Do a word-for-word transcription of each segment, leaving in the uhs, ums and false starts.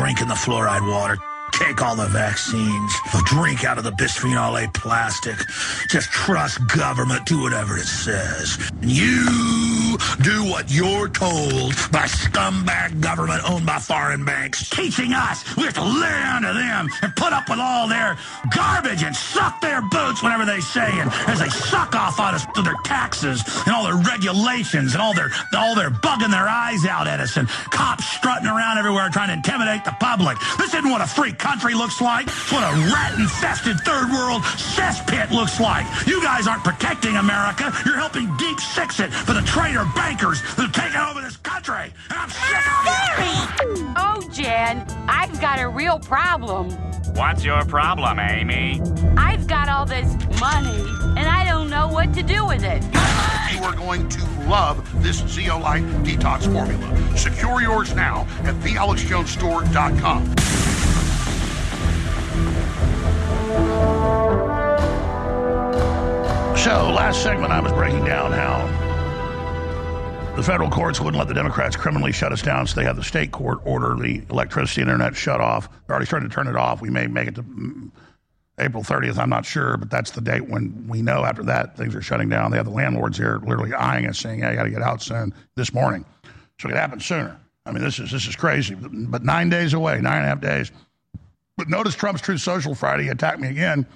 drinking the fluoride water. Take all the vaccines. Drink out of the bisphenol A plastic. Just trust government. Do whatever it says. You do what you're told by scumbag government owned by foreign banks, teaching us we have to lay under them and put up with all their garbage and suck their boots whenever they say, and as they suck off on us through their taxes and all their regulations and all their all their bugging their eyes out at us and cops strutting around everywhere trying to intimidate the public. This isn't what a free country looks like. It's what a rat-infested third world cesspit looks like. You guys aren't protecting America. You're helping deep six it for the traitor bankers that have taken over this country. And I'm sick of you. Oh, Jan, I've got a real problem. What's your problem, Amy? I've got all this money, and I don't know what to do with it. You are going to love this Zeolite detox formula. Secure yours now at the alex jones store dot com. So, last segment I was breaking down how the federal courts wouldn't let the Democrats criminally shut us down, so they had the state court order the electricity and internet shut off. They're already starting to turn it off. We may make it to April thirtieth, I'm not sure, but that's the date when we know after that things are shutting down. They have the landlords here literally eyeing us, saying, hey, I got to get out soon, this morning. So it could happen sooner. I mean, this is this is crazy. But nine days away, nine and a half days. But notice Trump's Truth Social Friday, he attacked me again.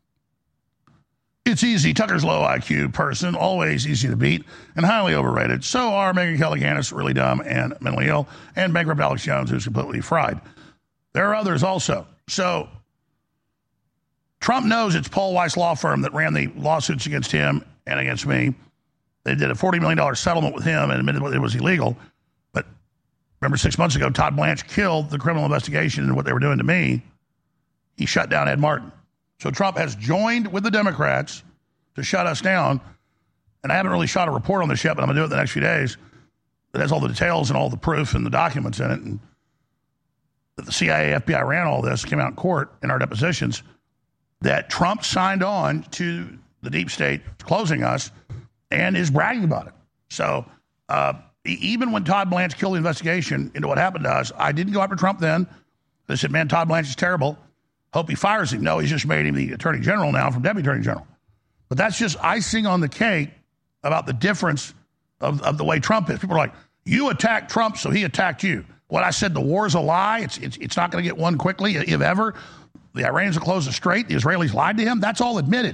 It's easy. Tucker's low I Q person, always easy to beat and highly overrated. So are Megyn Kelly Gannis, really dumb and mentally ill, and bankrupt Alex Jones, who's completely fried. There are others also. So Trump knows it's Paul Weiss law firm that ran the lawsuits against him and against me. They did a forty million dollars settlement with him and admitted it was illegal. But remember, six months ago, Todd Blanche killed the criminal investigation and what they were doing to me. He shut down Ed Martin. So Trump has joined with the Democrats to shut us down. And I haven't really shot a report on this yet, but I'm going to do it in the next few days. That has all the details and all the proof and the documents in it. And that the C I A, F B I ran all this, came out in court in our depositions, that Trump signed on to the deep state closing us and is bragging about it. So uh, even when Todd Blanche killed the investigation into what happened to us, I didn't go after Trump then. They said, man, Todd Blanche is terrible. Hope he fires him. No, he's just made him the attorney general now from deputy attorney general. But that's just icing on the cake about the difference of, of the way Trump is. People are like, you attacked Trump, so he attacked you. What I said, the war's a lie. It's it's, it's not going to get won quickly, if ever. The Iranians will close the strait. The Israelis lied to him. That's all admitted.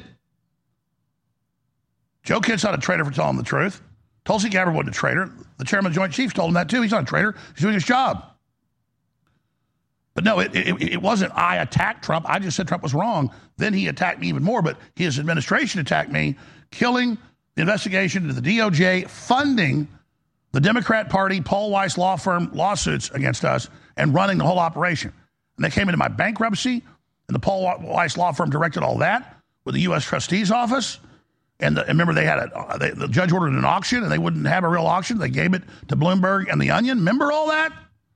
Joe Kidd's not a traitor for telling the truth. Tulsi Gabbard wasn't a traitor. The chairman of the Joint Chiefs told him that too. He's not a traitor. He's doing his job. But no, it, it, it wasn't I attacked Trump. I just said Trump was wrong. Then he attacked me even more. But his administration attacked me, killing the investigation into the D O J, funding the Democrat Party, Paul Weiss law firm lawsuits against us, and running the whole operation. And they came into my bankruptcy, and the Paul Weiss law firm directed all that with the U S trustee's office. And, the, and remember, they had a, they, the judge ordered an auction, and they wouldn't have a real auction. They gave it to Bloomberg and The Onion. Remember all that?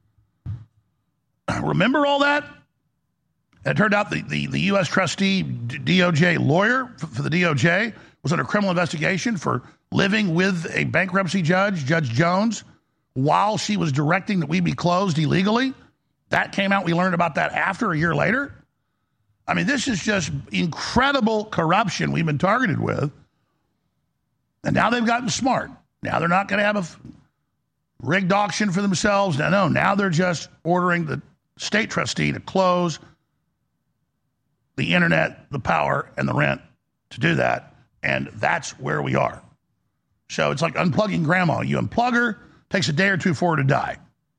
Remember all that? And it turned out the, the, the U S trustee D O J lawyer for, for the D O J was under criminal investigation for living with a bankruptcy judge, Judge Jones, while she was directing that we be closed illegally. That came out. We learned about that after, a year later. I mean, this is just incredible corruption we've been targeted with. And now they've gotten smart. Now they're not going to have a rigged auction for themselves. No, no. Now they're just ordering the state trustee to close the internet, the power, and the rent to do that. And that's where we are. So it's like unplugging grandma. You unplug her, takes a day or two for her to die.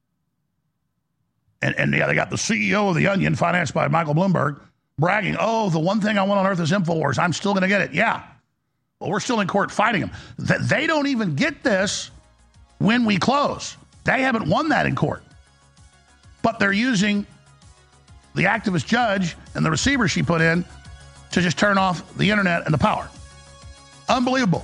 And, and yeah, they got the C E O of The Onion, financed by Michael Bloomberg, bragging, oh, the one thing I want on earth is InfoWars. I'm still going to get it. Yeah. Well, we're still in court fighting them. They don't even get this when we close. They haven't won that in court. But they're using the activist judge and the receiver she put in to just turn off the internet and the power. Unbelievable.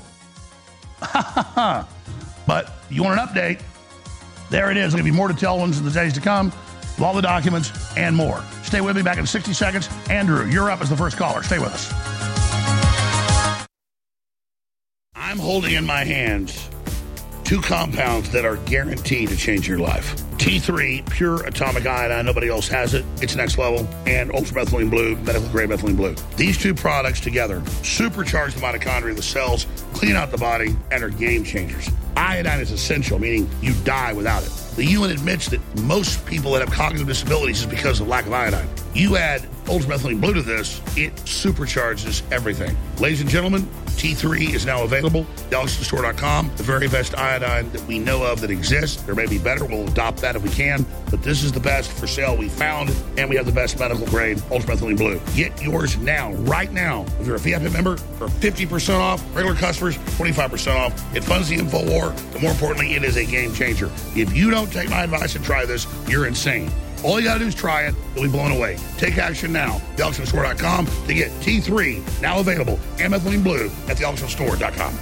But you want an update? There it is. There's going to be more detailed ones in the days to come, with all the documents and more. Stay with me back in sixty seconds. Andrew, you're up as the first caller. Stay with us. I'm holding in my hands two compounds that are guaranteed to change your life. T three, pure atomic iodine, nobody else has it. It's next level. And ultramethylene blue, medical grade methylene blue. These two products together supercharge the mitochondria of the cells, clean out the body, and are game changers. Iodine is essential, meaning you die without it. The U N admits that most people that have cognitive disabilities is because of lack of iodine. You add ultramethylene blue to this, it supercharges everything. Ladies and gentlemen, T three is now available. the alex jones store dot com, the very best iodine that we know of that exists. There may be better. We'll adopt that if we can. But this is the best for sale we found, and we have the best medical grade ultramethylene blue. Get yours now, right now. If you're a V I P member, for fifty percent off. Regular customers, twenty-five percent off. It funds the InfoWar, but more importantly, it is a game changer. If you don't take my advice and try this, you're insane. All you got to do is try it. You'll be blown away. Take action now. the alex jones store dot com to get T three, now available, and methylene blue at the alex jones store dot com.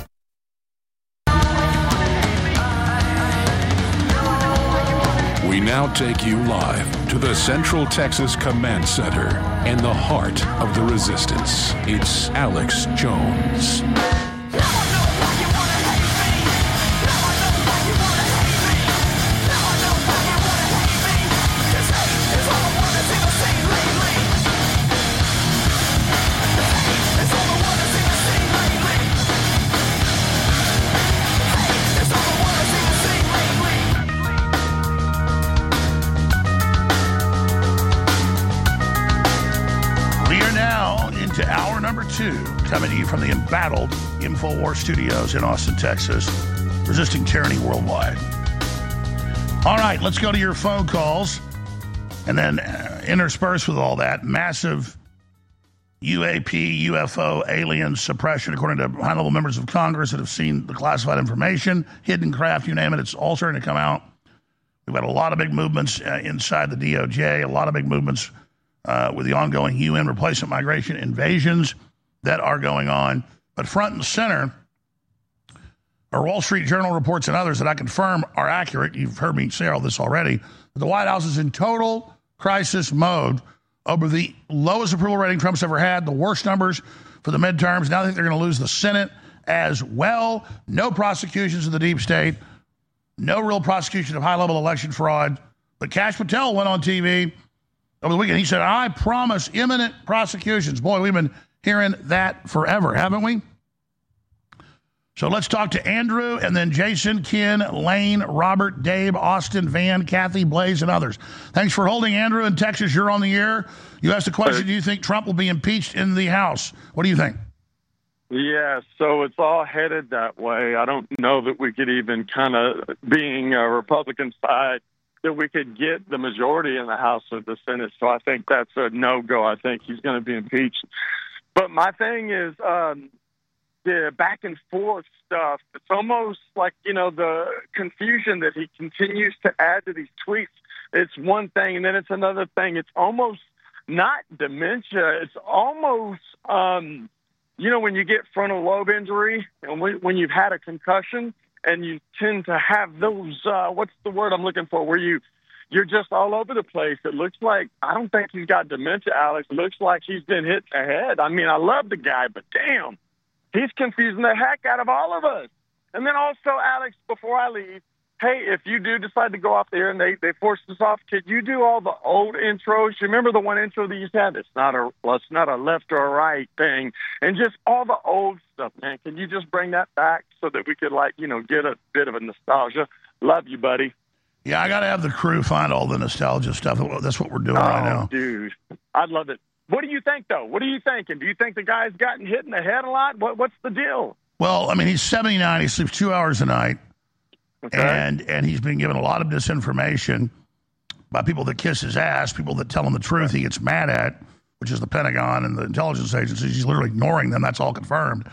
We now take you live to the Central Texas Command Center in the heart of the resistance. It's Alex Jones. Hour number two, coming to you from the embattled InfoWar studios in Austin, Texas, resisting tyranny worldwide. All right, let's go to your phone calls, and then uh, interspersed with all that, massive U A P, U F O, alien suppression, according to high-level members of Congress that have seen the classified information, hidden craft, you name it, it's all starting to come out. We've had a lot of big movements uh, inside the D O J, a lot of big movements Uh, with the ongoing U N replacement migration invasions that are going on. But front and center are Wall Street Journal reports and others that I confirm are accurate. You've heard me say all this already. But the White House is in total crisis mode over the lowest approval rating Trump's ever had, the worst numbers for the midterms. Now they think they're going to lose the Senate as well. No prosecutions of the deep state. No real prosecution of high-level election fraud. But Kash Patel went on T V over the weekend. He said, I promise imminent prosecutions. Boy, we've been hearing that forever, haven't we? So let's talk to Andrew and then Jason, Ken, Lane, Robert, Dave, Austin, Van, Kathy, Blaze, and others. Thanks for holding, Andrew. In Texas, you're on the air. You asked the question, do you think Trump will be impeached in the House? What do you think? Yeah, so it's all headed that way. I don't know that we could even kind of, being a Republican side, that we could get the majority in the House or the Senate. So I think that's a no-go. I think he's going to be impeached. But my thing is um, the back and forth stuff. It's almost like, you know, the confusion that he continues to add to these tweets. It's one thing, and then it's another thing. It's almost not dementia. It's almost, um, you know, when you get frontal lobe injury and when, when you've had a concussion, and you tend to have those, uh, what's the word I'm looking for, where you, you're just all over the place. It looks like, I don't think he's got dementia, Alex. It looks like he's been hit in the head. I mean, I love the guy, but damn, he's confusing the heck out of all of us. And then also, Alex, before I leave, hey, if you do decide to go off there and they, they force us off, could you do all the old intros? You remember the one intro that you had? It's not a, well, it's not a left or a right thing. And just all the old stuff, man. Can you just bring that back so that we could, like, you know, get a bit of a nostalgia? Love you, buddy. Yeah, I got to have the crew find all the nostalgia stuff. That's what we're doing oh, right now. Dude, I'd love it. What do you think, though? What are you thinking? Do you think the guy's gotten hit in the head a lot? What, what's the deal? Well, I mean, he's seventy-nine. He sleeps two hours a night. Okay. And and he's been given a lot of disinformation by people that kiss his ass, people that tell him the truth he gets mad at, which is the Pentagon and the intelligence agencies. He's literally ignoring them. That's all confirmed.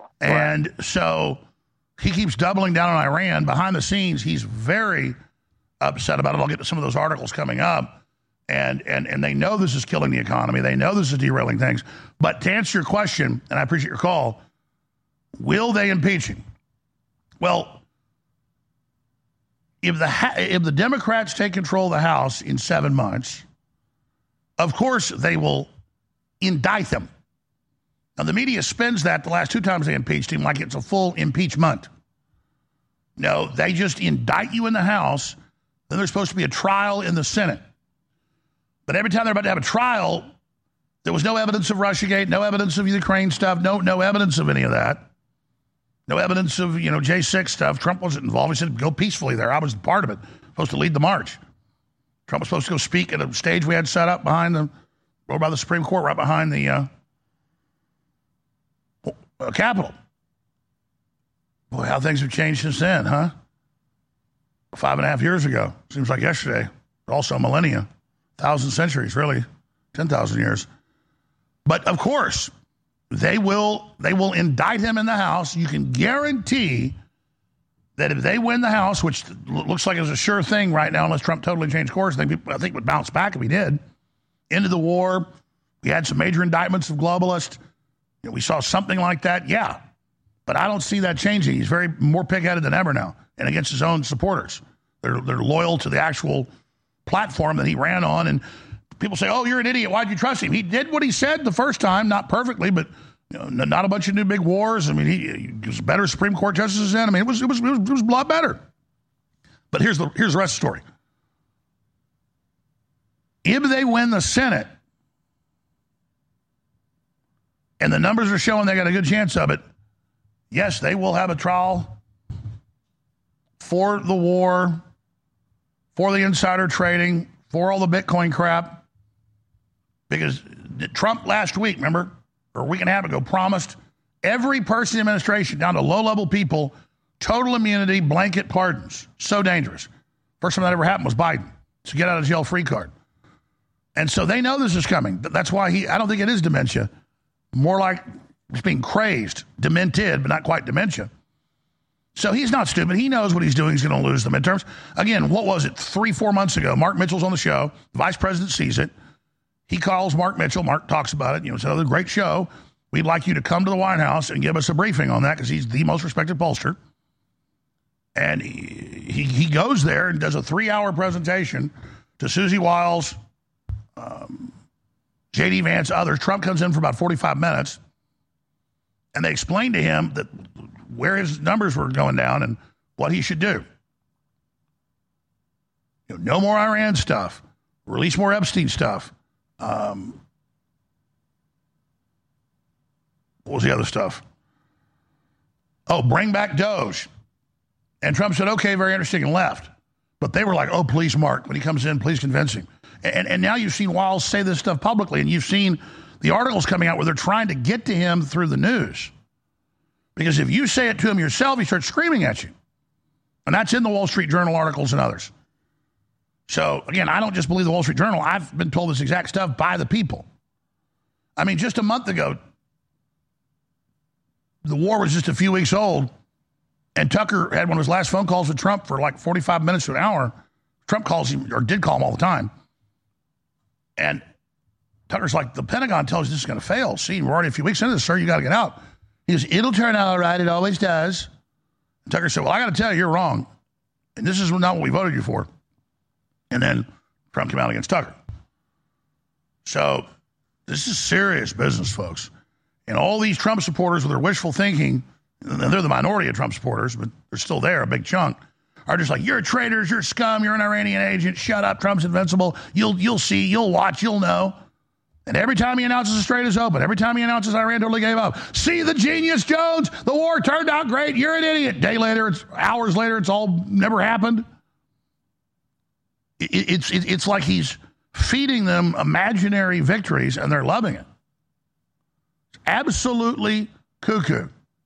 And right. So he keeps doubling down on Iran. Behind the scenes, he's very upset about it. I'll get to some of those articles coming up. And, and, and they know this is killing the economy. They know this is derailing things. But to answer your question, and I appreciate your call, will they impeach him? Well, If the if the Democrats take control of the House in seven months, of course they will indict them. Now, the media spins that the last two times they impeached him like it's a full impeachment. No, they just indict you in the House. Then there's supposed to be a trial in the Senate. But every time they're about to have a trial, there was no evidence of Russiagate, no evidence of Ukraine stuff, no no evidence of any of that. No evidence of, you know, J six stuff. Trump wasn't involved. He said, go peacefully there. I was part of it. Supposed to lead the march. Trump was supposed to go speak at a stage we had set up behind the, over by the Supreme Court, right behind the uh, uh, Capitol. Boy, how things have changed since then, huh? Five and a half years ago. Seems like yesterday. Also millennia. Thousand centuries, really. Ten thousand years. But, of course, they will they will indict him in the House. You can guarantee that if they win the House, which looks like it's a sure thing right now, unless Trump totally changed course, I think, I think would bounce back if he did. End of the war. We had some major indictments of globalists. You know, we saw something like that. Yeah. But I don't see that changing. He's very more pig-headed than ever now and against his own supporters. They're, they're loyal to the actual platform that he ran on. And people say, oh, you're an idiot. Why'd you trust him? He did what he said the first time, not perfectly, but you know, not a bunch of new big wars. I mean, he, he was better Supreme Court justices in. I mean, it was, it was, it was, it was a lot better. But here's the, here's the rest of the story. If they win the Senate, and the numbers are showing they got a good chance of it, yes, they will have a trial for the war, for the insider trading, for all the Bitcoin crap. Because Trump last week, remember, or a week and a half ago, promised every person in the administration, down to low-level people, total immunity, blanket pardons. So dangerous. First time that ever happened was Biden. It's a get-out-of-jail-free card. And so they know this is coming. That's why he, I don't think it is dementia. More like he's being crazed, demented, but not quite dementia. So he's not stupid. He knows what he's doing. He's going to lose the midterms. Again, what was it? Three, four months ago, Mark Mitchell's on the show. The vice president sees it. He calls Mark Mitchell. Mark talks about it. You know, it's another great show. We'd like you to come to the White House and give us a briefing on that because he's the most respected pollster. And he, he, he goes there and does a three-hour presentation to Susie Wiles, um, J D Vance, others. Trump comes in for about forty-five minutes. And they explain to him that where his numbers were going down and what he should do. You know, no more Iran stuff. Release more Epstein stuff. Um, what was the other stuff? Oh, bring back Doge. And Trump said, okay, very interesting, and left. But they were like, oh, please, Mark, when he comes in, please convince him. And, and now you've seen Wiles say this stuff publicly, and you've seen the articles coming out where they're trying to get to him through the news. Because if you say it to him yourself, he starts screaming at you. And that's in the Wall Street Journal articles and others. So, again, I don't just believe the Wall Street Journal. I've been told this exact stuff by the people. I mean, just a month ago, the war was just a few weeks old, and Tucker had one of his last phone calls with Trump for like forty-five minutes to an hour. Trump calls him, or did call him all the time. And Tucker's like, the Pentagon tells you this is going to fail. See, we're already a few weeks into this, sir. You got to get out. He goes, it'll turn out all right. It always does. And Tucker said, well, I got to tell you, you're wrong. And this is not what we voted you for. And then Trump came out against Tucker. So this is serious business, folks. And all these Trump supporters with their wishful thinking, and they're the minority of Trump supporters, but they're still there, a big chunk, are just like, you're traitors, you're scum, you're an Iranian agent, shut up, Trump's invincible. You'll you'll see, you'll watch, you'll know. And every time he announces the Strait is open, every time he announces Iran totally gave up, see the genius, Jones, the war turned out great, you're an idiot. Day later, it's hours later, it's all never happened. It, it's it, it's like he's feeding them imaginary victories, and they're loving it. It's absolutely cuckoo.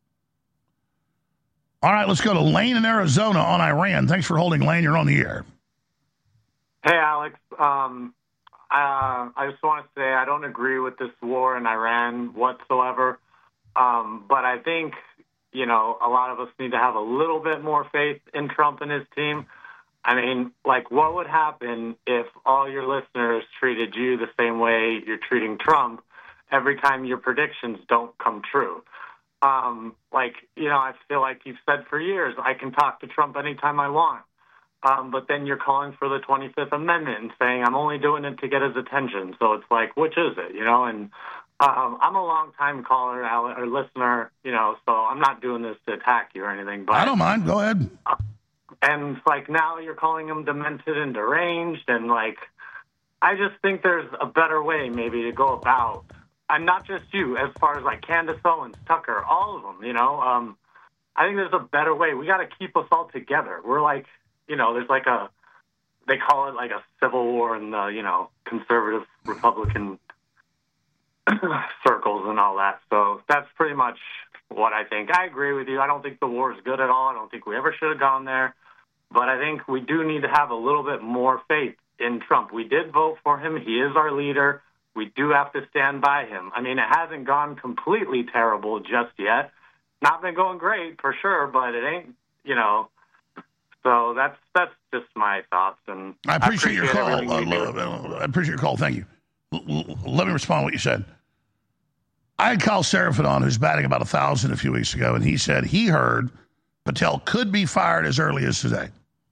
All right, let's go to Lane in Arizona on Iran. Thanks for holding, Lane. You're on the air. Hey, Alex. Um, uh, I just want to say I don't agree with this war in Iran whatsoever. Um, but I think, you know, a lot of us need to have a little bit more faith in Trump and his team. I mean, like, what would happen if all your listeners treated you the same way you're treating Trump every time your predictions don't come true? Um, like, you know, I feel like you've said for years, I can talk to Trump anytime I want. Um, but then you're calling for the twenty-fifth Amendment and saying I'm only doing it to get his attention. So it's like, which is it, you know? And Um, I'm a long-time caller or listener, you know, so I'm not doing this to attack you or anything. But I don't mind. Go ahead. And like now you're calling him demented and deranged, and like I just think there's a better way maybe to go about. And not just you, as far as like Candace Owens, Tucker, all of them. You know, um, I think there's a better way. We got to keep us all together. We're like, you know, there's like a they call it like a civil war in the you know conservative Republican circles and all that. So that's pretty much what I think. I agree with you. I don't think the war is good at all. I don't think we ever should have gone there. But I think we do need to have a little bit more faith in Trump. We did vote for him. He is our leader. We do have to stand by him. I mean, it hasn't gone completely terrible just yet. Not been going great for sure, but it ain't, you know. So that's that's just my thoughts. And I appreciate, I appreciate your everything call. you Uh, do. uh, I appreciate your call. Thank you. L- l- let me respond to what you said. I had Kyle Seraphin on, who's batting about a thousand a few weeks ago, and he said he heard Patel could be fired as early as today.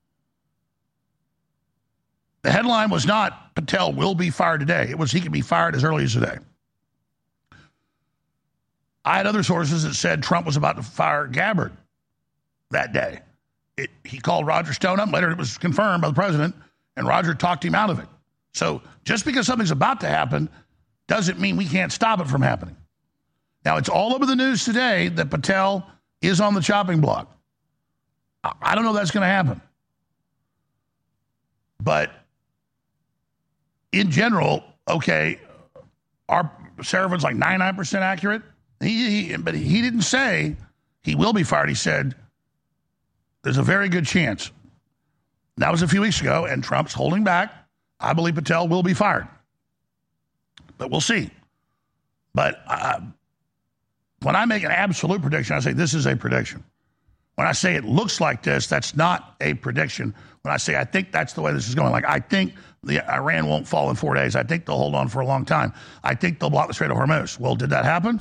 The headline was not Patel will be fired today. It was he could be fired as early as today. I had other sources that said Trump was about to fire Gabbard that day. It, he called Roger Stone up. Later it was confirmed by the president, and Roger talked him out of it. So just because something's about to happen doesn't mean we can't stop it from happening. Now, it's all over the news today that Patel is on the chopping block. I don't know if that's going to happen. But in general, okay, our Seraphin's like ninety-nine percent accurate. He, he, but he didn't say he will be fired. He said there's a very good chance. That was a few weeks ago, and Trump's holding back. I believe Patel will be fired. But we'll see. But uh, when I make an absolute prediction, I say this is a prediction. When I say it looks like this, that's not a prediction. When I say I think that's the way this is going, like I think the Iran won't fall in four days. I think they'll hold on for a long time. I think they'll block the Strait of Hormuz. Well, did that happen?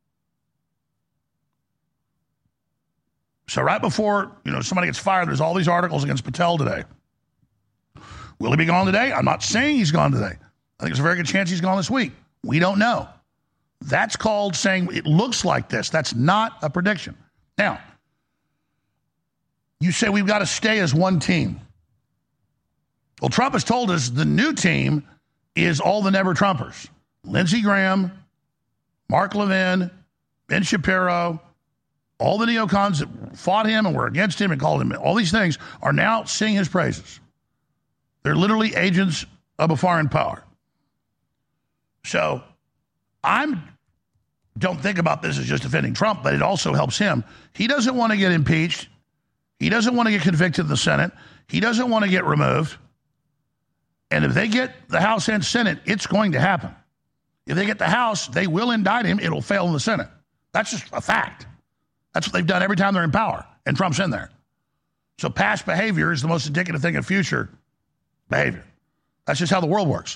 So right before, you know, somebody gets fired, there's all these articles against Patel today. Will he be gone today? I'm not saying he's gone today. I think there's a very good chance he's gone this week. We don't know. That's called saying it looks like this. That's not a prediction. Now, you say we've got to stay as one team. Well, Trump has told us the new team is all the never-Trumpers. Lindsey Graham, Mark Levin, Ben Shapiro, all the neocons that fought him and were against him and called him, all these things are now singing his praises. They're literally agents of a foreign power. So I don't think about this as just defending Trump, but it also helps him. He doesn't want to get impeached. He doesn't want to get convicted in the Senate. He doesn't want to get removed. And if they get the House and Senate, it's going to happen. If they get the House, they will indict him. It'll fail in the Senate. That's just a fact. That's what they've done every time they're in power, and Trump's in there. So past behavior is the most indicative thing of future behavior. That's just how the world works.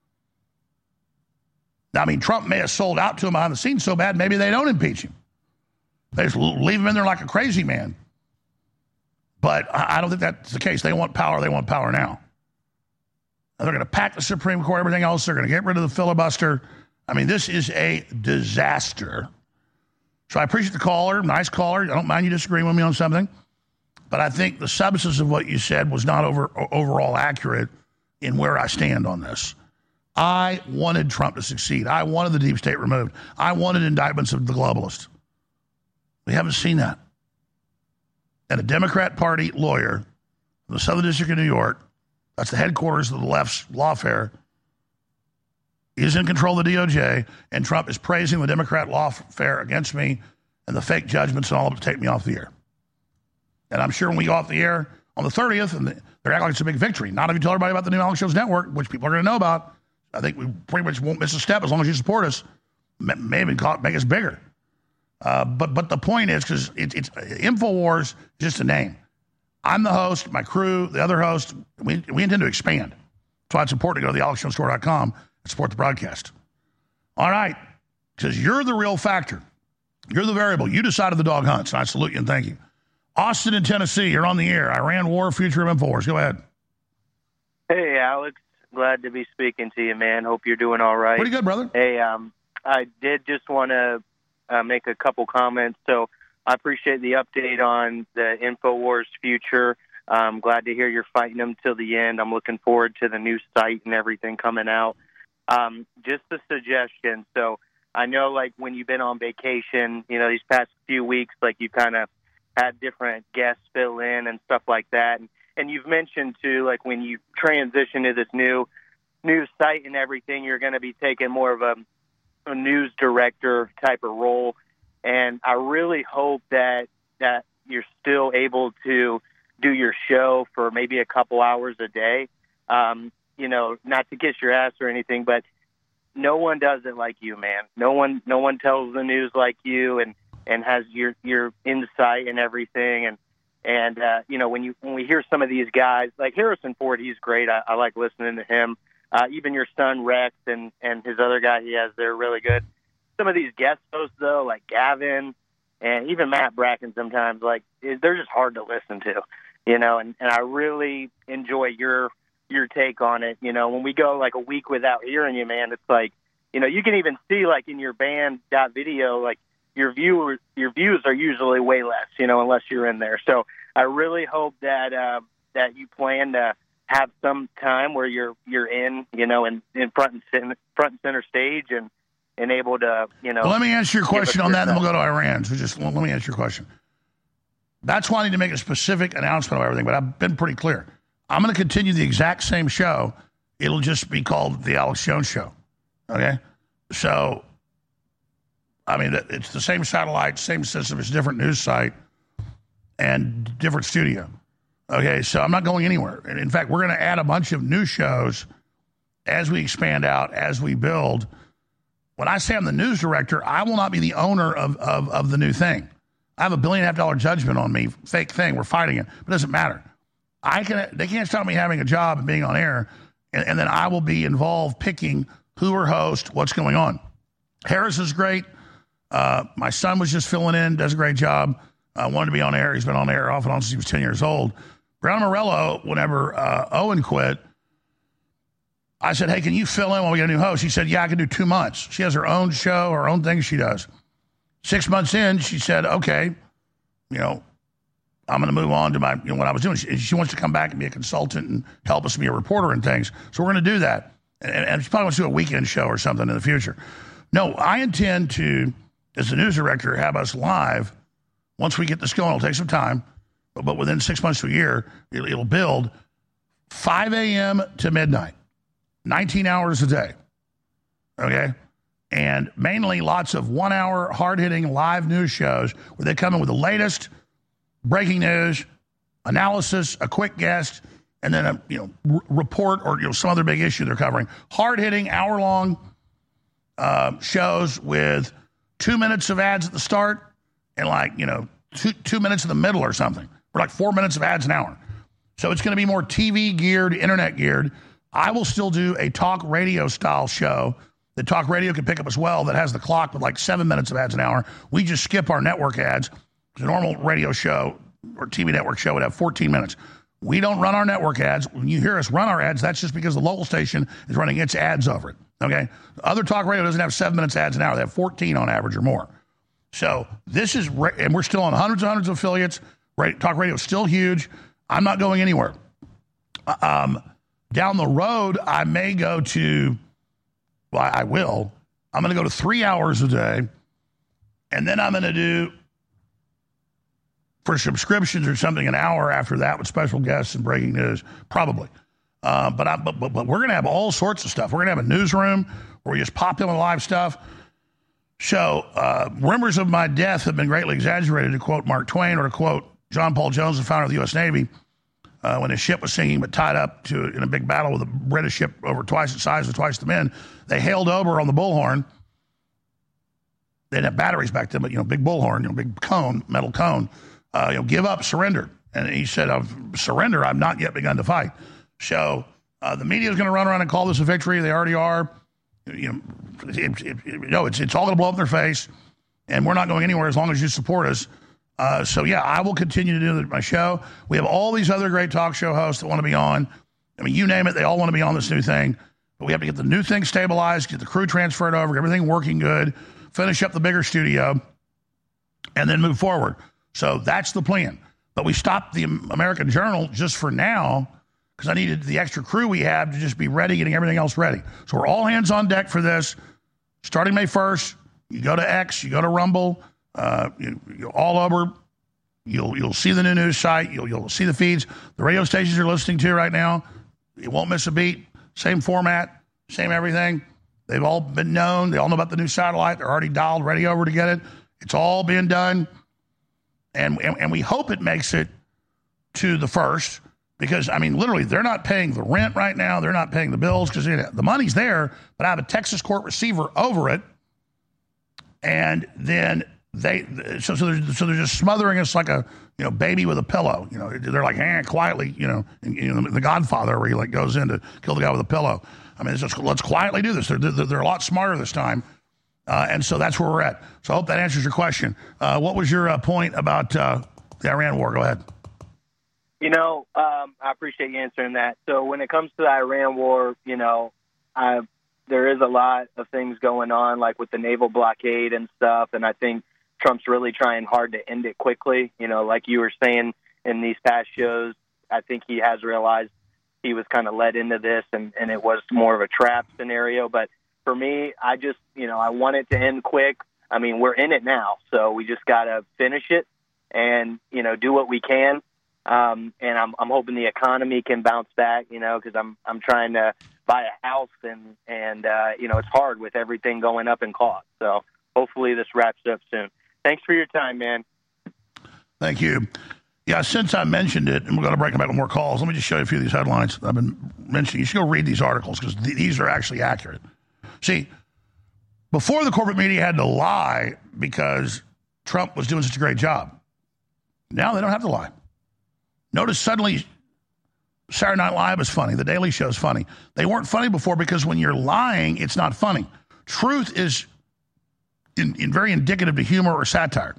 Now, I mean, Trump may have sold out to him behind the scenes so bad, maybe they don't impeach him. They just leave him in there like a crazy man. But I don't think that's the case. They want power. They want power now. And they're going to pack the Supreme Court, everything else. They're going to get rid of the filibuster. I mean, this is a disaster. So I appreciate the caller. Nice caller. I don't mind you disagreeing with me on something. But I think the substance of what you said was not over, overall accurate in where I stand on this. I wanted Trump to succeed. I wanted the deep state removed. I wanted indictments of the globalists. We haven't seen that. And a Democrat Party lawyer in the Southern District of New York, that's the headquarters of the left's lawfare, is in control of the D O J, and Trump is praising the Democrat lawfare against me and the fake judgments and all of it to take me off the air. And I'm sure when we go off the air on the thirtieth, and they're acting like it's a big victory. Not if you tell everybody about the new Alex Jones Network, which people are going to know about. I think we pretty much won't miss a step as long as you support us. May even call it, make us bigger. Uh, but but the point is, because it, it's InfoWars is just a name. I'm the host, my crew, the other host. We we intend to expand. That's why it's important to go to the alex jones store dot com and support the broadcast. All right, because you're the real factor. You're the variable. You decided the dog hunts. I salute you and thank you. Austin in Tennessee, you're on the air. Iran war, future of InfoWars. Go ahead. Hey, Alex. Glad to be speaking to you, man. Hope you're doing all right. Pretty good, brother. Hey, um, I did just want to uh, make a couple comments. So I appreciate the update on the InfoWars future. I'm glad to hear you're fighting them till the end. I'm looking forward to the new site and everything coming out. Um, just a suggestion. So I know, like, when you've been on vacation, you know, these past few weeks, like, you kind of had different guests fill in and stuff like that. And, and you've mentioned, too, like, when you transition to this new new site and everything, you're going to be taking more of a, a news director type of role. And I really hope that that you're still able to do your show for maybe a couple hours a day. Um, you know, not to kiss your ass or anything, but no one does it like you, man. No one, no one tells the news like you, and, and has your, your insight and everything. And, and, uh, you know, when you, when we hear some of these guys like Harrison Ford, he's great. I, I like listening to him. Uh, even your son Rex and, and his other guy he has, they're really good. Some of these guest hosts, though, like Gavin and even Matt Bracken, sometimes, like, they're just hard to listen to, you know, and, and I really enjoy your your take on it. You know, when we go, like, a week without hearing you, man, it's like, you know, you can even see, like, in your band dot video, like, your viewers, your views are usually way less, you know, unless you're in there. So I really hope that uh, that you plan to have some time where you're you're in, you know, in, in front and center, front and center stage and, and able to, you know. Well, let me answer your question on that, and then we'll go to Iran. So just let me answer your question. That's why I need to make a specific announcement of everything, but I've been pretty clear. I'm going to continue the exact same show. It'll just be called The Alex Jones Show. Okay? So, I mean, it's the same satellite, same system. It's a different news site and different studio. Okay? So I'm not going anywhere. And in fact, we're going to add a bunch of new shows as we expand out, as we build. When I say I'm the news director, I will not be the owner of, of, of the new thing. I have a billion and a half dollar judgment on me, fake thing. We're fighting it, but it doesn't matter. I can. They can't stop me having a job and being on air, and, and then I will be involved picking who are host, what's going on. Harris is great. Uh, my son was just filling in, does a great job. Uh, wanted to be on air. He's been on air off and on since he was ten years old. Brown Morello, whenever uh, Owen quit, I said, hey, can you fill in while we get a new host? She said, yeah, I can do two months. She has her own show, her own thing she does. Six months in, she said, okay, you know, I'm going to move on to my, you know, what I was doing. She, she wants to come back and be a consultant and help us be a reporter and things. So we're going to do that. And, and she probably wants to do a weekend show or something in the future. No, I intend to, as the news director, have us live. Once we get this going, it'll take some time, but, but within six months to a year, it, it'll build five a.m. to midnight, nineteen hours a day. Okay? And mainly lots of one-hour, hard-hitting live news shows where they come in with the latest breaking news, analysis, a quick guest, and then a you know r- report or you know some other big issue they're covering. Hard-hitting, hour-long uh, shows with two minutes of ads at the start and like you know two two minutes in the middle or something, or like four minutes of ads an hour. So it's going to be more T V geared, internet geared. I will still do a talk radio style show. The talk radio can pick up as well that has the clock with like seven minutes of ads an hour. We just skip our network ads. The normal radio show or T V network show would have fourteen minutes. We don't run our network ads. When you hear us run our ads, that's just because the local station is running its ads over it. Okay? Other talk radio doesn't have seven minutes ads an hour. They have fourteen on average or more. So this is, and we're still on hundreds and hundreds of affiliates. Talk radio is still huge. I'm not going anywhere. Um, down the road, I may go to, well, I will. I'm going to go to three hours a day, and then I'm going to do, for subscriptions or something, an hour after that with special guests and breaking news, probably. Uh, but, I, but, but but we're going to have all sorts of stuff. We're going to have a newsroom where we just pop in with live stuff. So uh, rumors of my death have been greatly exaggerated, to quote Mark Twain, or to quote John Paul Jones, the founder of the U S Navy, uh, when his ship was sinking but tied up to in a big battle with a British ship over twice the size with twice the men. They hailed over on the bullhorn. They didn't have batteries back then, but, you know, big bullhorn, you know, big cone, metal cone. Uh, you know, give up, surrender. And he said, I've surrender, I've not yet begun to fight. So uh, the media is going to run around and call this a victory. They already are. You know, it, it, you know it's, it's all going to blow up in their face, and we're not going anywhere as long as you support us. Uh, so, yeah, I will continue to do my show. We have all these other great talk show hosts that want to be on. I mean, you name it, they all want to be on this new thing. But we have to get the new thing stabilized, get the crew transferred over, get everything working good, finish up the bigger studio, and then move forward. So that's the plan. But we stopped the American Journal just for now because I needed the extra crew we have to just be ready, getting everything else ready. So we're all hands on deck for this. Starting May first, you go to X, you go to Rumble, uh, you, you're all over. You'll you'll see the new news site. You'll you'll see the feeds. The radio stations you're listening to right now, you won't miss a beat. Same format, same everything. They've all been known. They all know about the new satellite. They're already dialed, ready over to get it. It's all being done. And, and, and we hope it makes it to the first because, I mean, literally, they're not paying the rent right now. They're not paying the bills because you know, the money's there, but I have a Texas court receiver over it. And then they, so, so, they're, so they're just smothering us like a, you know, baby with a pillow. You know, they're like, eh, quietly, you know, and, you know, the Godfather where he like goes in to kill the guy with a pillow. I mean, it's just, let's quietly do this. They're, they're, they're a lot smarter this time. Uh, and so that's where we're at. So I hope that answers your question. Uh, what was your uh, point about uh, the Iran war? Go ahead. You know, um, I appreciate you answering that. So when it comes to the Iran war, you know, I, there is a lot of things going on, like with the naval blockade and stuff. And I think Trump's really trying hard to end it quickly. You know, like you were saying in these past shows, I think he has realized he was kind of led into this and, and it was more of a trap scenario. But for me, I just, you know, I want it to end quick. I mean, we're in it now, so we just got to finish it and, you know, do what we can. Um, and I'm, I'm hoping the economy can bounce back, you know, because I'm, I'm trying to buy a house and, and uh, you know, it's hard with everything going up in cost. So hopefully this wraps up soon. Thanks for your time, man. Thank you. Yeah, since I mentioned it, and we're going to break them back with more calls, let me just show you a few of these headlines I've been mentioning. You should go read these articles because th- these are actually accurate. See, before the corporate media had to lie because Trump was doing such a great job. Now they don't have to lie. Notice suddenly Saturday Night Live is funny. The Daily Show is funny. They weren't funny before because when you're lying, it's not funny. Truth is in, in very indicative to humor or satire.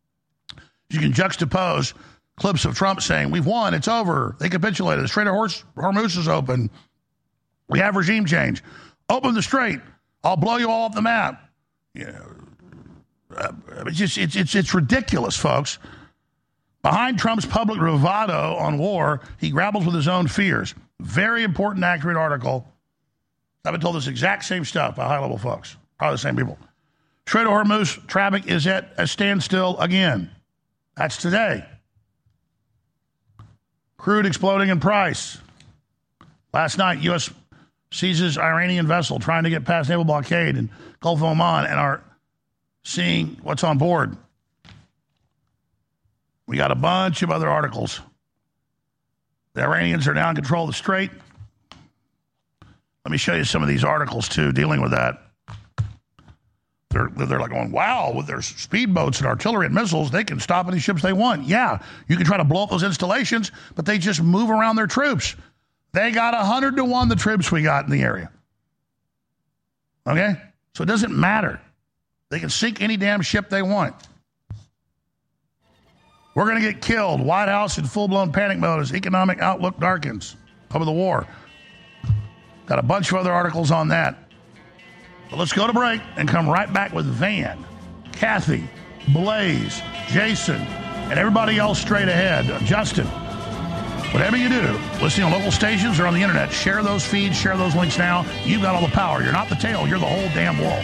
You can juxtapose clips of Trump saying, we've won, it's over, they capitulated, the Strait of Hormuz is open, we have regime change, open the strait, I'll blow you all off the map. You know, uh, it's just it's it's it's ridiculous, folks. Behind Trump's public bravado on war, he grapples with his own fears. Very important, accurate article. I've been told this exact same stuff by high-level folks, probably the same people. Strait of Hormuz traffic is at a standstill again. That's today. Crude exploding in price. Last night, U S seizes Iranian vessel trying to get past naval blockade in Gulf of Oman and are seeing what's on board. We got a bunch of other articles. The Iranians are now in control of the strait. Let me show you some of these articles, too, dealing with that. They're, they're like going, wow, with their speedboats and artillery and missiles, they can stop any ships they want. Yeah, you can try to blow up those installations, but they just move around their troops. They got one hundred to one the troops we got in the area. Okay? So it doesn't matter. They can sink any damn ship they want. We're going to get killed. White House in full-blown panic mode as economic outlook darkens over the war. Got a bunch of other articles on that. But let's go to break and come right back with Van, Kathy, Blaze, Jason, and everybody else straight ahead. Justin, whatever you do, listening on local stations or on the internet, share those feeds, share those links now. You've got all the power. You're not the tail. You're the whole damn wolf.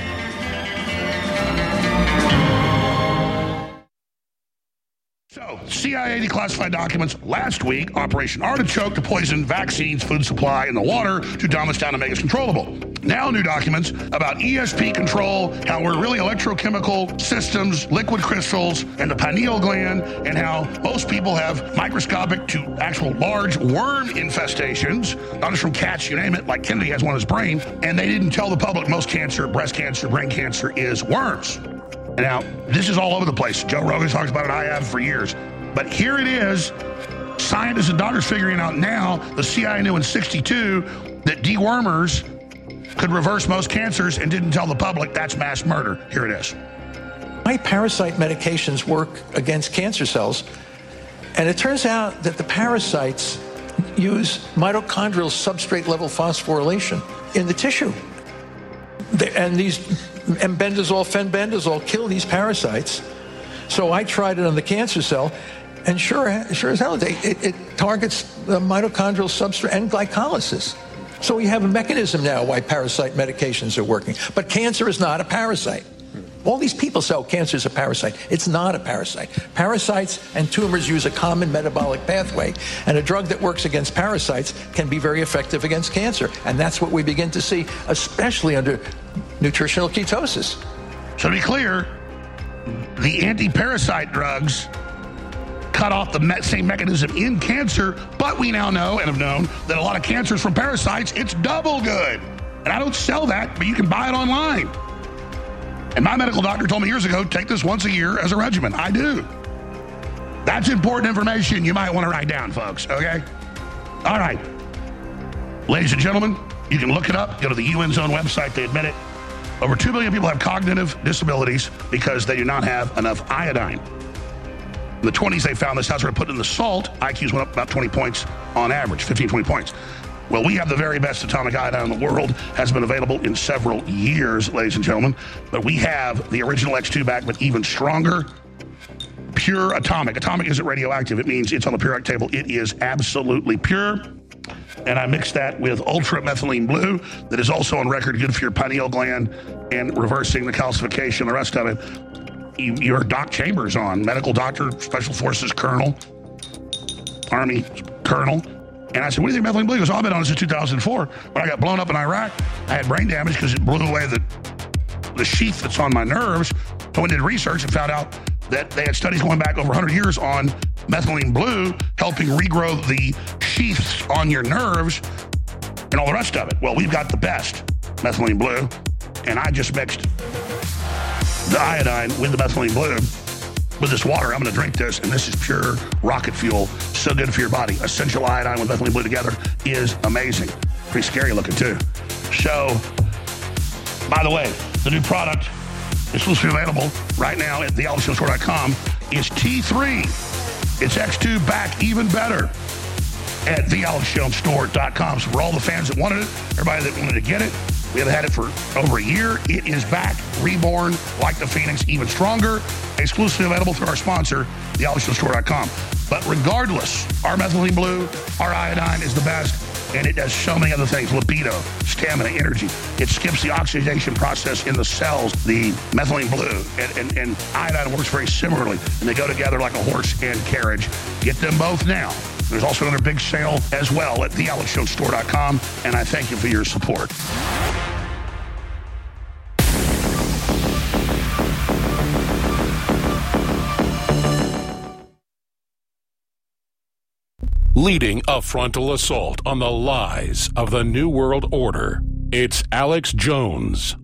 So, C I A declassified documents last week, Operation Artichoke to poison vaccines, food supply, and the water to dumb us down and make us controllable. Now new documents about E S P control, how we're really electrochemical systems, liquid crystals, and the pineal gland, and how most people have microscopic to actual large worm infestations, not just from cats, you name it, like Kennedy has one in his brain, and they didn't tell the public most cancer, breast cancer, brain cancer is worms. Now, this is all over the place. Joe Rogan talks about it. I have for years. But here it is. Scientists and doctors figuring out now, the C I A knew in sixty-two that dewormers could reverse most cancers and didn't tell the public. That's mass murder. Here it is. My parasite medications work against cancer cells. And it turns out that the parasites use mitochondrial substrate level phosphorylation. in the tissue. And these embendazole, fenbendazole kill these parasites. So I tried it on the cancer cell, and sure, sure as hell, it, it, it targets the mitochondrial substrate and glycolysis. So we have a mechanism now why parasite medications are working. But cancer is not a parasite. All these people say, oh, cancer is a parasite. It's not a parasite. Parasites and tumors use a common metabolic pathway, and a drug that works against parasites can be very effective against cancer. And that's what we begin to see, especially under nutritional ketosis. So to be clear, the anti-parasite drugs cut off the me- same mechanism in cancer, but we now know and have known that a lot of cancers from parasites, it's double good. And I don't sell that, but you can buy it online. And my medical doctor told me years ago, take this once a year as a regimen. I do. That's important information you might want to write down, folks, okay? All right. Ladies and gentlemen, you can look it up. Go to the U N's own website. They admit it. Over two billion people have cognitive disabilities because they do not have enough iodine. In the twenties, they found this. That's where they put in the salt. I Qs went up about twenty points on average, fifteen, twenty points. Well, we have the very best atomic iodine in the world. Has been available in several years, ladies and gentlemen. But we have the original X two back with even stronger, pure atomic. Atomic isn't radioactive. It means it's on the periodic table. It is absolutely pure. And I mixed that with Ultra Methylene Blue that is also on record good for your pineal gland and reversing the calcification, the rest of it. You, you're Doc Chambers on, medical doctor, Special Forces Colonel, Army Colonel. And I said, what do you think methylene blue? He goes, oh, I've been on it since two thousand four. When I got blown up in Iraq, I had brain damage because it blew away the, the sheath that's on my nerves. So I did research and found out that they had studies going back over one hundred years on methylene blue, helping regrow the sheaths on your nerves and all the rest of it. Well, we've got the best methylene blue, and I just mixed the iodine with the methylene blue. With this water, I'm going to drink this, and this is pure rocket fuel. So good for your body. Essential iodine with methylene blue together is amazing. Pretty scary looking, too. So, by the way, the new product is supposed to be available right now at the alex jones store dot com. Is T three. It's X two back even better at the alex jones store dot com. So for all the fans that wanted it, everybody that wanted to get it, we have had it for over a year. It is back, reborn, like the Phoenix, even stronger. Exclusively available through our sponsor, the alex jones store dot com. But regardless, our methylene blue, our iodine is the best, and it does so many other things. Libido, stamina, energy. It skips the oxidation process in the cells, the methylene blue. And, and, and iodine works very similarly, and they go together like a horse and carriage. Get them both now. There's also another big sale as well at the alex jones store dot com, and I thank you for your support. Leading a frontal assault on the lies of the New World Order, it's Alex Jones.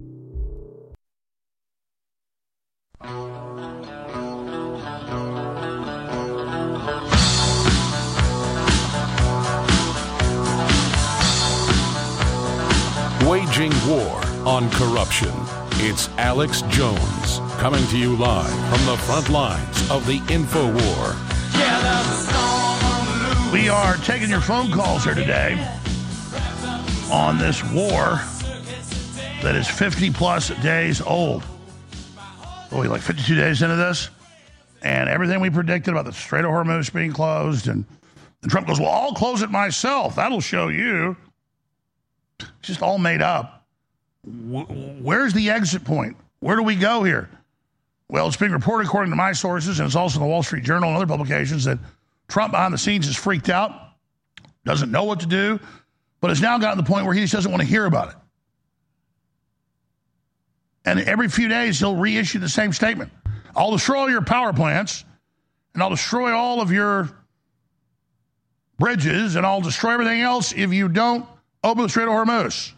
Waging war on corruption. It's Alex Jones, coming to you live from the front lines of the InfoWar. We are taking your phone calls here today on this war that is fifty plus days old. Boy, like fifty-two days into this, and everything we predicted about the Strait of Hormuz being closed, and, and Trump goes, well, I'll close it myself. That'll show you. It's just all made up. Where's the exit point? Where do we go here? Well, it's being reported according to my sources, and it's also in the Wall Street Journal and other publications, that Trump behind the scenes is freaked out, doesn't know what to do, but has now gotten to the point where he just doesn't want to hear about it. And every few days, he'll reissue the same statement. I'll destroy your power plants, and I'll destroy all of your bridges, and I'll destroy everything else if you don't open the Strait of Hormuz.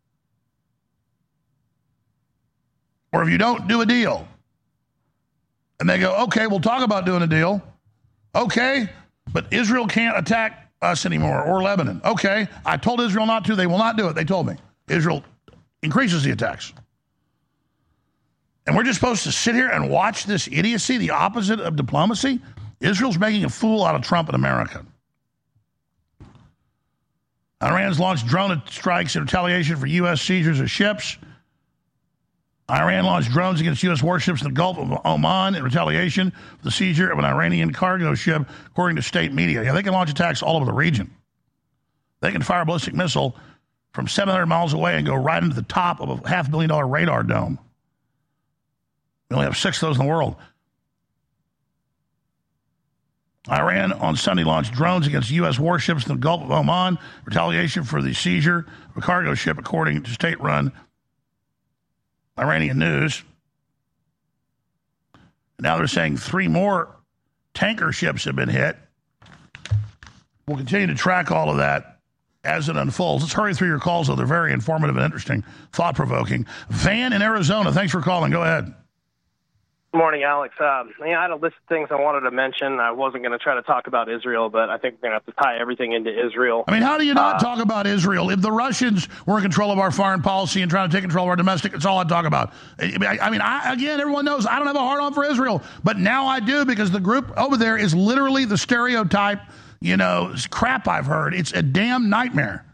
Or if you don't do a deal. And they go, okay, we'll talk about doing a deal. Okay, but Israel can't attack us anymore, or Lebanon. Okay, I told Israel not to. They will not do it. They told me. Israel increases the attacks. And we're just supposed to sit here and watch this idiocy, the opposite of diplomacy? Israel's making a fool out of Trump in America. Iran's launched drone strikes in retaliation for U S seizures of ships. Iran launched drones against U S warships in the Gulf of Oman in retaliation for the seizure of an Iranian cargo ship, according to state media. Yeah, they can launch attacks all over the region. They can fire a ballistic missile from seven hundred miles away and go right into the top of a half billion dollar radar dome. We only have six of those in the world. Iran on Sunday launched drones against U S warships in the Gulf of Oman, retaliation for the seizure of a cargo ship, according to state-run Iranian news. Now they're saying three more tanker ships have been hit. We'll continue to track all of that as it unfolds. Let's hurry through your calls, though. They're very informative and interesting, thought-provoking. Van in Arizona, thanks for calling. Go ahead. Good morning, Alex. Um, yeah, I had a list of things I wanted to mention. I wasn't going to try to talk about Israel, but I think we're going to have to tie everything into Israel. I mean, how do you not uh, talk about Israel? If the Russians were in control of our foreign policy and trying to take control of our domestic, it's all I'd talk about. I, I mean, I, again, everyone knows I don't have a hard-on for Israel, but now I do because the group over there is literally the stereotype, you know, crap I've heard. It's a damn nightmare.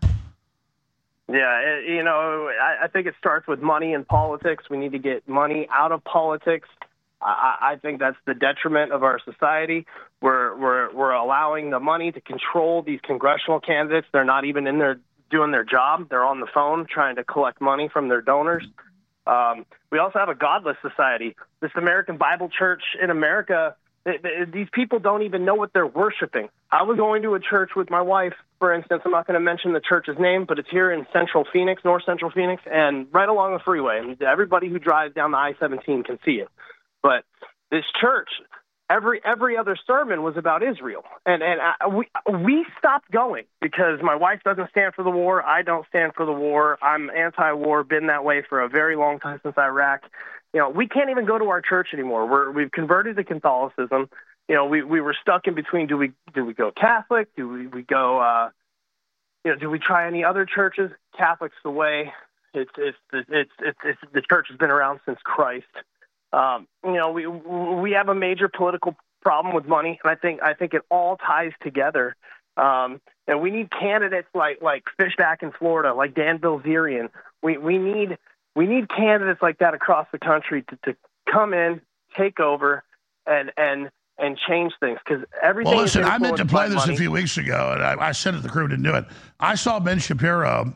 Yeah, it, you know, I, I think it starts with money and politics. We need to get money out of politics. I, I think that's the detriment of our society. We're, we're, we're allowing the money to control these congressional candidates. They're not even in there doing their job. They're on the phone trying to collect money from their donors. Um, we also have a godless society. This American Bible Church in America, th- th- these people don't even know what they're worshiping. I was going to a church with my wife, for instance. I'm not going to mention the church's name, but it's here in Central Phoenix, North Central Phoenix, and right along the freeway. And everybody who drives down the I seventeen can see it. But this church, every every other sermon was about Israel, and and I, we we stopped going because my wife doesn't stand for the war. I don't stand for the war. I'm anti-war. Been that way for a very long time since Iraq. You know, we can't even go to our church anymore. We're we've converted to Catholicism. You know, we, we were stuck in between. Do we do we go Catholic? Do we we go? Uh, you know, do we try any other churches? Catholic's the way. It's it's it's it's, it's the church has been around since Christ. Um, you know, we we have a major political problem with money, and I think I think it all ties together. Um, and we need candidates like like Fishback in Florida, like Dan Bilzerian. We we need we need candidates like that across the country to, to come in, take over, and and and change things because everything. Well, listen, is I meant to play this money. a few weeks ago, and I, I said it. The crew didn't do it. I saw Ben Shapiro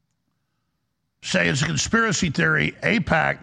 say it's a conspiracy theory. AIPAC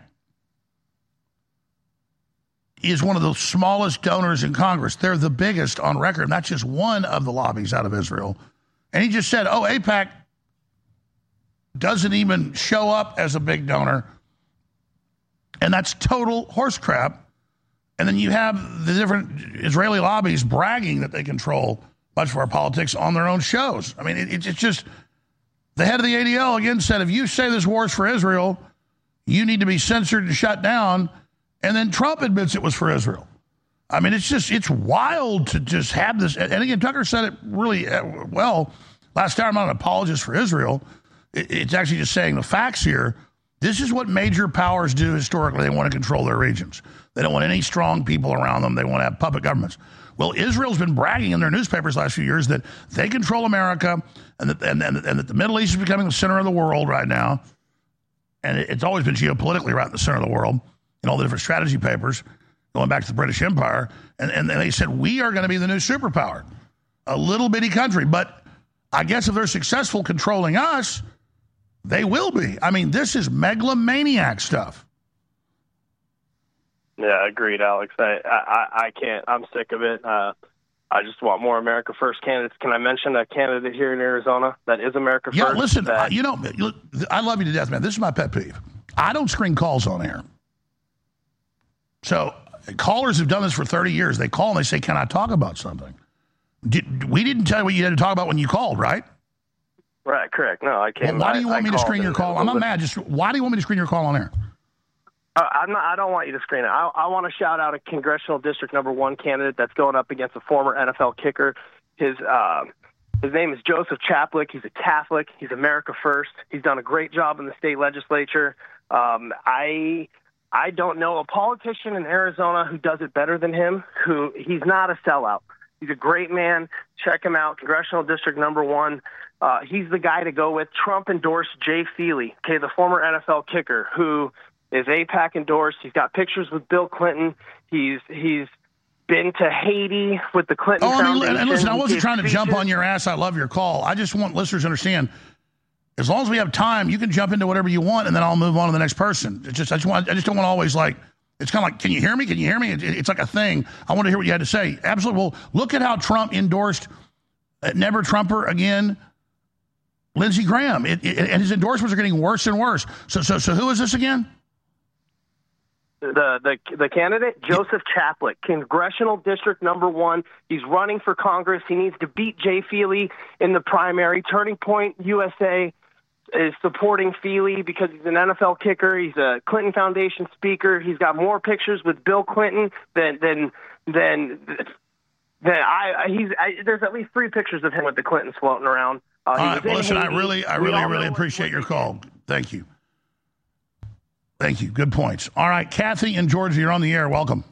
is one of the smallest donors in Congress. They're the biggest on record, and that's just one of the lobbies out of Israel. And he just said, oh, AIPAC doesn't even show up as a big donor, and that's total horse crap. And then you have the different Israeli lobbies bragging that they control much of our politics on their own shows. I mean, it, it's just, the head of the A D L again said, if you say this war is for Israel, you need to be censored and shut down. And then Trump admits it was for Israel. I mean, it's just, it's wild to just have this. And again, Tucker said it really well last time. I'm not an apologist for Israel. It's actually just saying the facts here. This is what major powers do historically. They want to control their regions. They don't want any strong people around them. They want to have puppet governments. Well, Israel's been bragging in their newspapers last few years that they control America and that, and, and, and that the Middle East is becoming the center of the world right now. And it's always been geopolitically right in the center of the world in all the different strategy papers going back to the British Empire. And, and they said, we are going to be the new superpower, a little bitty country. But I guess if they're successful controlling us, they will be. I mean, this is megalomaniac stuff. Yeah, agreed, Alex. I, I, I can't. I'm sick of it. Uh, I just want more America First candidates. Can I mention a candidate here in Arizona that is America yeah, First? Yeah, listen, that... uh, you know, I love you to death, man. This is my pet peeve. I don't screen calls on air. So callers have done this for thirty years. They call and they say, can I talk about something? Did, we didn't tell you what you had to talk about when you called, right? Right, correct. No, I can't. Well, why do you I, want I me to screen your call? I'm not mad. Just why do you want me to screen your call on air? Uh, I'm not, I don't want you to screen it. I, I want to shout out a congressional district number one candidate that's going up against a former N F L kicker. His uh, his name is Joseph Chaplick. He's a Catholic. He's America First. He's done a great job in the state legislature. Um, I I don't know a politician in Arizona who does it better than him. Who he's not a sellout. He's a great man. Check him out. Congressional District Number One. Uh, he's the guy to go with. Trump endorsed Jay Feely, okay, the former N F L kicker, who is AIPAC endorsed. He's got pictures with Bill Clinton. He's he's been to Haiti with the Clinton oh, I mean, Foundation. And listen, I wasn't trying to speeches. jump on your ass. I love your call. I just want listeners to understand, as long as we have time, you can jump into whatever you want, and then I'll move on to the next person. It's just I just want I just don't want to always like. It's kind of like, can you hear me? Can you hear me? It, it's like a thing. I want to hear what you had to say. Absolutely. Well, look at how Trump endorsed uh, Never Trumper again, Lindsey Graham. It, it, and his endorsements are getting worse and worse. So, so, so who is this again? The the the candidate, Joseph Chaplik, Congressional District Number One. He's running for Congress. He needs to beat Jay Feely in the primary. Turning Point U S A is supporting Feely because he's an N F L kicker. He's a Clinton Foundation speaker. He's got more pictures with Bill Clinton than than than than I. He's I, there's at least three pictures of him with the Clintons floating around. Uh, All right. Well, listen, I really, I really, really appreciate your call. Thank you. Thank you. Good points. All right, Kathy in Georgia, you're on the air. Welcome.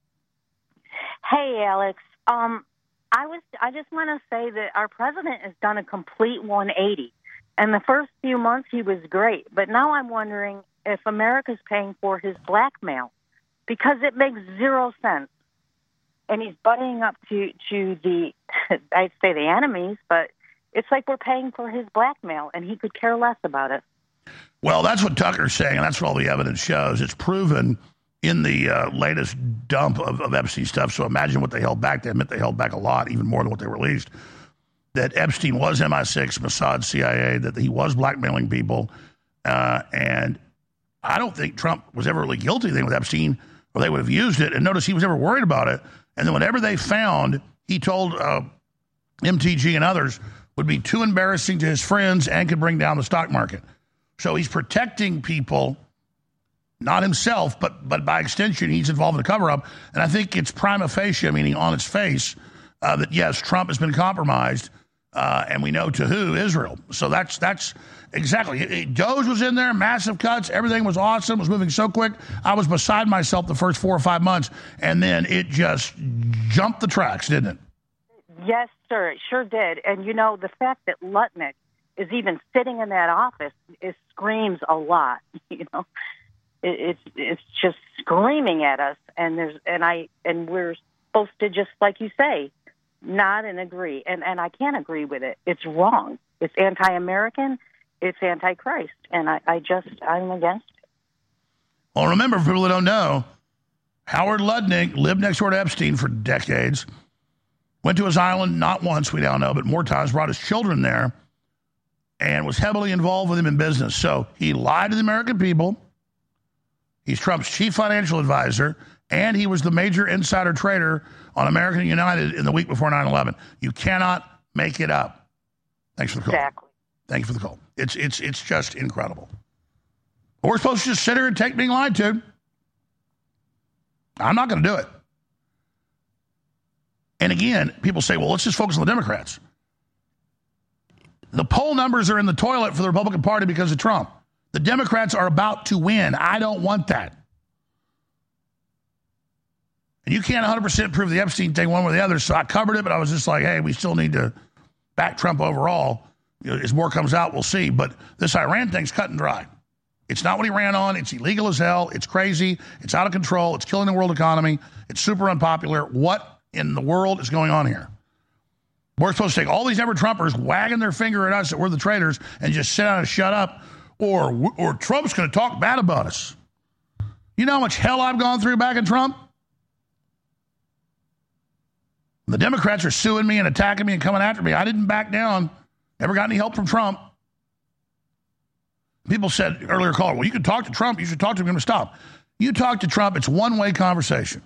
Hey, Alex. Um, I was. I just want to say that our president has done a complete one eighty. And the first few months, he was great. But now I'm wondering if America's paying for his blackmail, because it makes zero sense. And he's buddying up to, to the, I'd say the enemies, but it's like we're paying for his blackmail, and he could care less about it. Well, that's what Tucker's saying, and that's what all the evidence shows. It's proven in the uh, latest dump of, of Epstein stuff. So imagine what they held back. They admit they held back a lot, even more than what they released. That Epstein was M I six, Mossad, C I A, that he was blackmailing people. Uh, and I don't think Trump was ever really guilty of anything with Epstein, or they would have used it. And notice he was never worried about it. And then whatever they found, he told uh, M T G and others would be too embarrassing to his friends and could bring down the stock market. So he's protecting people, not himself, but but by extension, he's involved in the cover-up. And I think it's prima facie, meaning on its face, uh, that, yes, Trump has been compromised. Uh, and we know to who, Israel. So that's that's exactly. It, it, Doge was in there, massive cuts. Everything was awesome. It was moving so quick. I was beside myself the first four or five months. And then it just jumped the tracks, didn't it? Yes, sir. It sure did. And, you know, the fact that Lutnick is even sitting in that office, it screams a lot. You know, it, it's it's just screaming at us. And there's and I and we're supposed to, just like you say, nod and agree, and and I can't agree with it. It's wrong. It's anti-American. It's anti-Christ, and I, I just I'm against it. Well, remember, for people that don't know, Howard Lutnick lived next door to Epstein for decades. Went to his island not once, we now know, but more times. Brought his children there, and was heavily involved with him in business. So he lied to the American people. He's Trump's chief financial advisor, and he was the major insider trader on American United in the week before nine eleven. You cannot make it up. Thanks for the call. Exactly. Thank you for the call. It's it's it's just incredible. We're supposed to just sit here and take being lied to. I'm not going to do it. And again, people say, well, let's just focus on the Democrats. The poll numbers are in the toilet for the Republican Party because of Trump. The Democrats are about to win. I don't want that. And you can't one hundred percent prove the Epstein thing one way or the other, so I covered it, but I was just like, hey, we still need to back Trump overall. You know, as more comes out, we'll see. But this Iran thing's cut and dry. It's not what he ran on. It's illegal as hell. It's crazy. It's out of control. It's killing the world economy. It's super unpopular. What in the world is going on here? We're supposed to take all these Never-Trumpers wagging their finger at us that we're the traitors and just sit down and shut up, or, or Trump's going to talk bad about us. You know how much hell I've gone through back in Trump? The Democrats are suing me and attacking me and coming after me. I didn't back down. Never got any help from Trump. People said earlier, caller, well, you can talk to Trump. You should talk to him to stop. You talk to Trump, it's one-way conversation.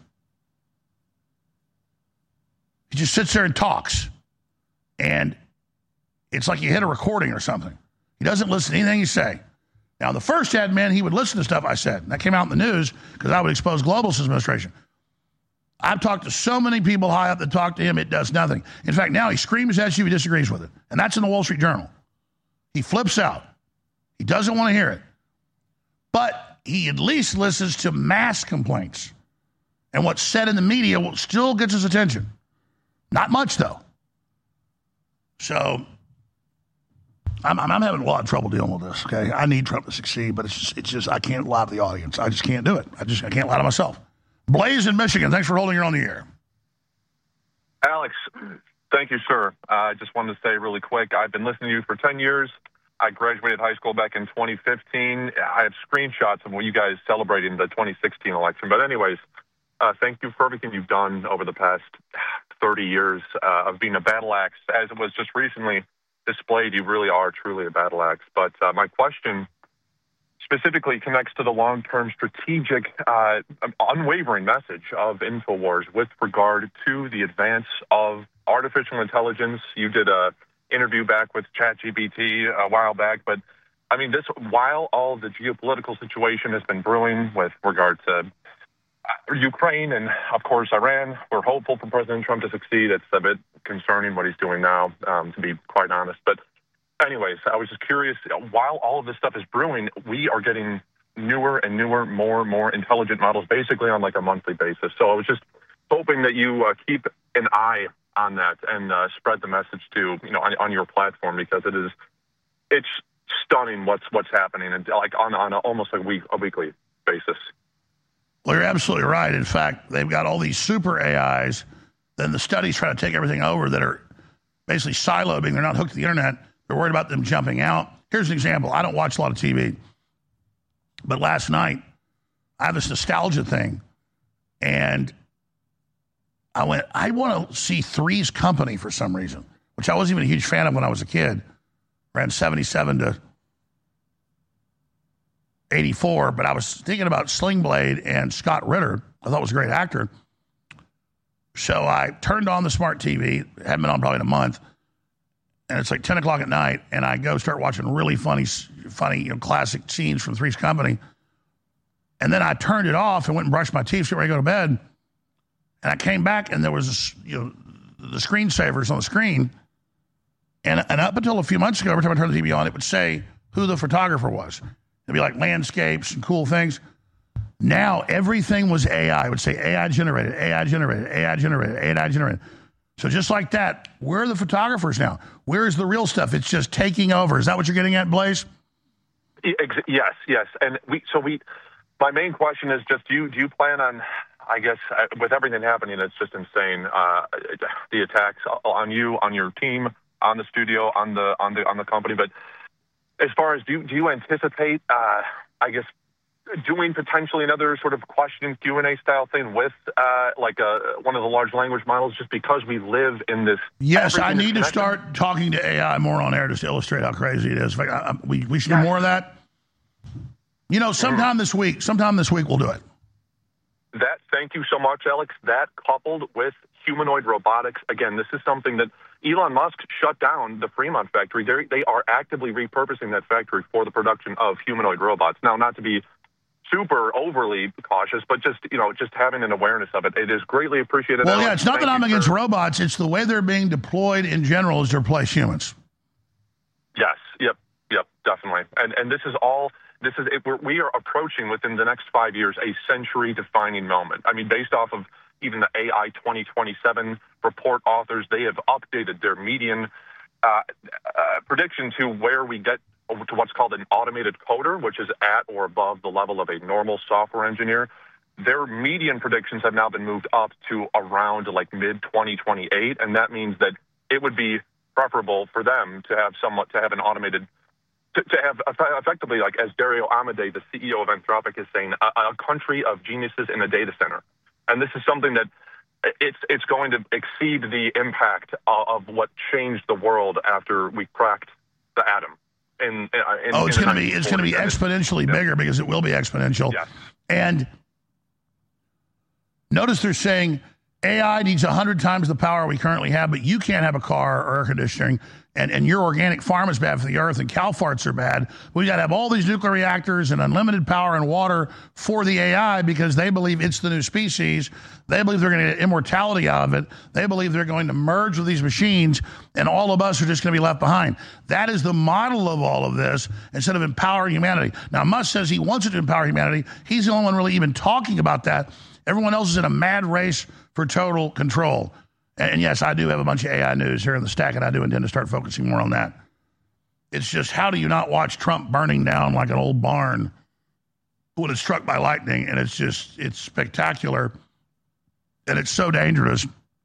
He just sits there and talks. And it's like you hit a recording or something. He doesn't listen to anything you say. Now, the first admin, he would listen to stuff I said. And that came out in the news because I would expose Global's administration. I've talked to so many people high up that talk to him, it does nothing. In fact, now he screams at you, he disagrees with it. And that's in the Wall Street Journal. He flips out. He doesn't want to hear it. But he at least listens to mass complaints. And what's said in the media still gets his attention. Not much, though. So I'm, I'm, I'm having a lot of trouble dealing with this, okay? I need Trump to succeed, but it's just, it's just I can't lie to the audience. I just can't do it. I just I can't lie to myself. Blaze in Michigan, thanks for holding her on the air. Alex, thank you, sir. Uh, I just wanted to say really quick, I've been listening to you for ten years. I graduated high school back in twenty fifteen. I have screenshots of what you guys celebrating the twenty sixteen election. But anyways, uh, thank you for everything you've done over the past thirty years uh, of being a battle axe. As it was just recently displayed, you really are truly a battle axe. But uh, my question specifically connects to the long-term strategic, uh, unwavering message of InfoWars with regard to the advance of artificial intelligence. You did a interview back with ChatGPT a while back, but I mean, this while all the geopolitical situation has been brewing with regard to Ukraine and, of course, Iran, we're hopeful for President Trump to succeed. It's a bit concerning what he's doing now, um, to be quite honest. But anyways, I was just curious, while all of this stuff is brewing, we are getting newer and newer, more and more intelligent models basically on like a monthly basis. So I was just hoping that you uh, keep an eye on that and uh, spread the message to, you know, on, on your platform, because it is, it's stunning what's what's happening, and like on on a, almost a week a weekly basis. Well, you're absolutely right. In fact, they've got all these super A Is. Then the studies try to take everything over that are basically siloed, being they're not hooked to the internet. They're worried about them jumping out. Here's an example. I don't watch a lot of T V, but last night I have this nostalgia thing, and I went, I want to see Three's Company for some reason, which I wasn't even a huge fan of when I was a kid. Ran seventy-seven to eighty-four, but I was thinking about Sling Blade and Scott Ritter. I thought was a great actor. So I turned on the smart T V, hadn't been on probably in a month, and it's like ten o'clock at night, and I go start watching really funny, funny, you know, classic scenes from Three's Company. And then I turned it off and went and brushed my teeth, get ready to go to bed. And I came back, and there was, this, you know, the screensavers on the screen. And, and up until a few months ago, every time I turned the T V on, it would say who the photographer was. It'd be like landscapes and cool things. Now, everything was A I. It would say A I generated, A I generated, A I generated, A I generated. So just like that, where are the photographers now? Where is the real stuff? It's just taking over. Is that what you're getting at, Blaze? Yes, yes. And we, so we, my main question is just, do you, do you plan on, I guess, uh, with everything happening, it's just insane, uh, the attacks on you, on your team, on the studio, on the on the on the company. But as far as do you, do you anticipate, uh, I guess, doing potentially another sort of question and Q and A style thing with uh, like a, one of the large language models, just because we live in this? Yes, I need to start talking to A I more on air just to illustrate how crazy it is. Like, I, I, we we should yes. do more of that. You know, sometime mm-hmm. this week, sometime this week we'll do it. That, thank you so much, Alex. That coupled with humanoid robotics, again, this is something that Elon Musk shut down the Fremont factory. They're, they are actively repurposing that factory for the production of humanoid robots. Now, not to be super overly cautious, but just, you know, just having an awareness of it. It is greatly appreciated. Well, Alex. yeah, it's not Thank that I'm against for... robots. It's the way they're being deployed in general is to replace humans. Yes, yep, yep, definitely. And and this is all... This is it, we're, we are approaching within the next five years a century-defining moment. I mean, based off of even the A I twenty twenty-seven report authors, they have updated their median uh, uh, prediction to where we get to what's called an automated coder, which is at or above the level of a normal software engineer. Their median predictions have now been moved up to around like mid twenty twenty-eight, and that means that it would be preferable for them to have somewhat to have an automated. To, to have effectively, like as Dario Amodei, the C E O of Anthropic, is saying, a, a country of geniuses in a data center. And this is something that it's it's going to exceed the impact of, of what changed the world after we cracked the atom. In, in, oh, it's going to be it's going to be exponentially yeah. bigger because it will be exponential. Yes. And notice they're saying A I needs one hundred times the power we currently have, but you can't have a car or air conditioning. And, and your organic farm is bad for the earth, and cow farts are bad. We got to have all these nuclear reactors and unlimited power and water for the A I because they believe it's the new species. They believe they're going to get immortality out of it. They believe they're going to merge with these machines, and all of us are just going to be left behind. That is the model of all of this instead of empowering humanity. Now, Musk says he wants it to empower humanity. He's the only one really even talking about that. Everyone else is in a mad race for total control. And yes, I do have a bunch of A I news here in the stack, and I do intend to start focusing more on that. It's just, how do you not watch Trump burning down like an old barn when it's struck by lightning? And it's just, it's spectacular. And it's so dangerous.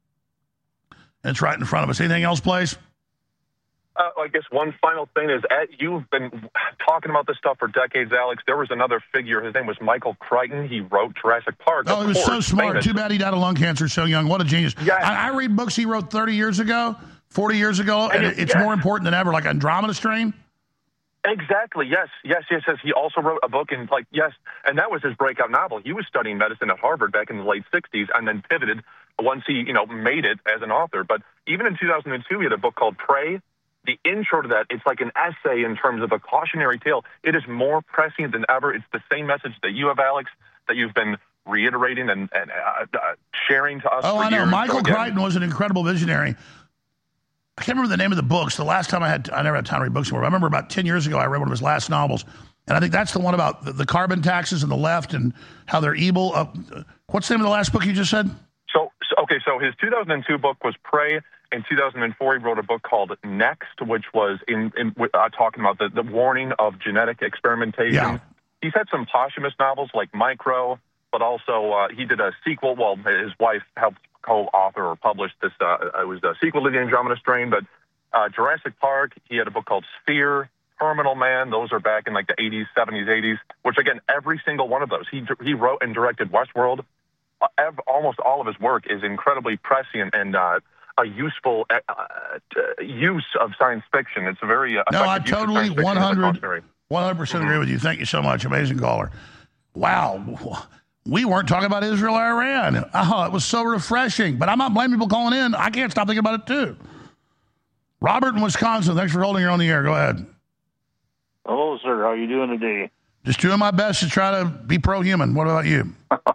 And it's right in front of us. Anything else, Blaze? Uh, I guess one final thing is, Ed, you've been talking about this stuff for decades, Alex. There was another figure. His name was Michael Crichton. He wrote Jurassic Park. Oh, he was course, so smart. famous. Too bad he died of lung cancer so young. What a genius. Yes. I, I read books he wrote thirty years ago, forty years ago, and And it's yes. more important than ever, like Andromeda Strain. Exactly. Yes. Yes. Yes. Yes. He also wrote a book in, like, yes, and that was his breakout novel. He was studying medicine at Harvard back in the late sixties, and then pivoted once he, you know, made it as an author. But even in two thousand two, he had a book called Prey. The intro to that, it's like an essay in terms of a cautionary tale. It is more prescient than ever. It's the same message that you have, Alex, that you've been reiterating and, and uh, uh, sharing to us. Oh, for I know. years. Michael So again, Crichton was an incredible visionary. I can't remember the name of the books. The last time I had, I never had time to read books anymore. I remember about ten years ago, I read one of his last novels. And I think that's the one about the, the carbon taxes and the left and how they're evil. Uh, what's the name of the last book you just said? So, so, okay, so his two thousand two book was Prey. In two thousand four, he wrote a book called Next, which was in, in uh, talking about the, the warning of genetic experimentation. Yeah. He's had some posthumous novels like Micro, but also uh, he did a sequel. Well, his wife helped co-author or publish this. Uh, it was a sequel to the Andromeda Strain, but uh, Jurassic Park, he had a book called Sphere, Terminal Man. Those are back in like the eighties, seventies, eighties, which, again, every single one of those. He, he wrote and directed Westworld. Uh, ev- almost all of his work is incredibly prescient and uh, a useful uh, uh, use of science fiction. It's a very uh, No, I effective use of totally science fiction one as a hundred, cautionary. one hundred percent agree with you. Thank you so much. Amazing caller. Wow. We weren't talking about Israel or Iran. Oh, it was so refreshing. But I'm not blaming people calling in. I can't stop thinking about it, too. Robert in Wisconsin, thanks for holding her on the air. Go ahead. Hello, sir. How are you doing today? Just doing my best to try to be pro-human. What about you?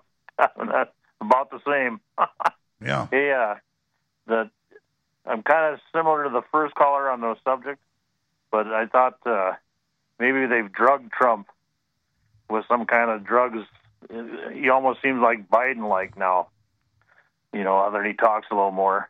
About the same. Yeah. Hey, uh, the, I'm kind of similar to the first caller on the subject, but I thought uh, maybe they've drugged Trump with some kind of drugs. He almost seems like Biden-like now, you know, other than he talks a little more.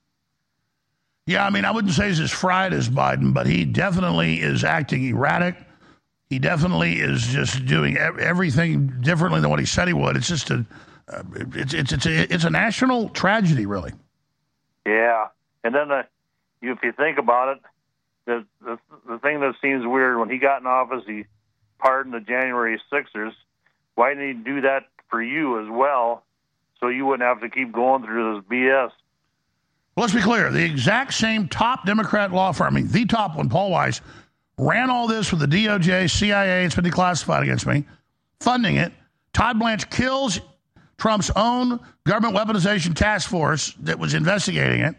Yeah, I mean, I wouldn't say he's as fried as Biden, but he definitely is acting erratic. He definitely is just doing everything differently than what he said he would. It's just a, uh, it's it's it's a, it's a national tragedy, really. Yeah, and then uh, you, if you think about it, the, the the thing that seems weird, when he got in office, he pardoned the January sixers. Why didn't he do that for you as well, so you wouldn't have to keep going through this B S? Well, let's be clear. The exact same top Democrat law firm, I mean, the top one, Paul Weiss, ran all this with the D O J, C I A. It's been declassified against me, funding it. Todd Blanche kills Trump's own government weaponization task force that was investigating it.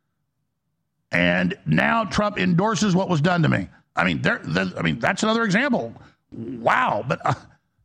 And now Trump endorses what was done to me. I mean, there. I mean, that's another example. Wow. But uh,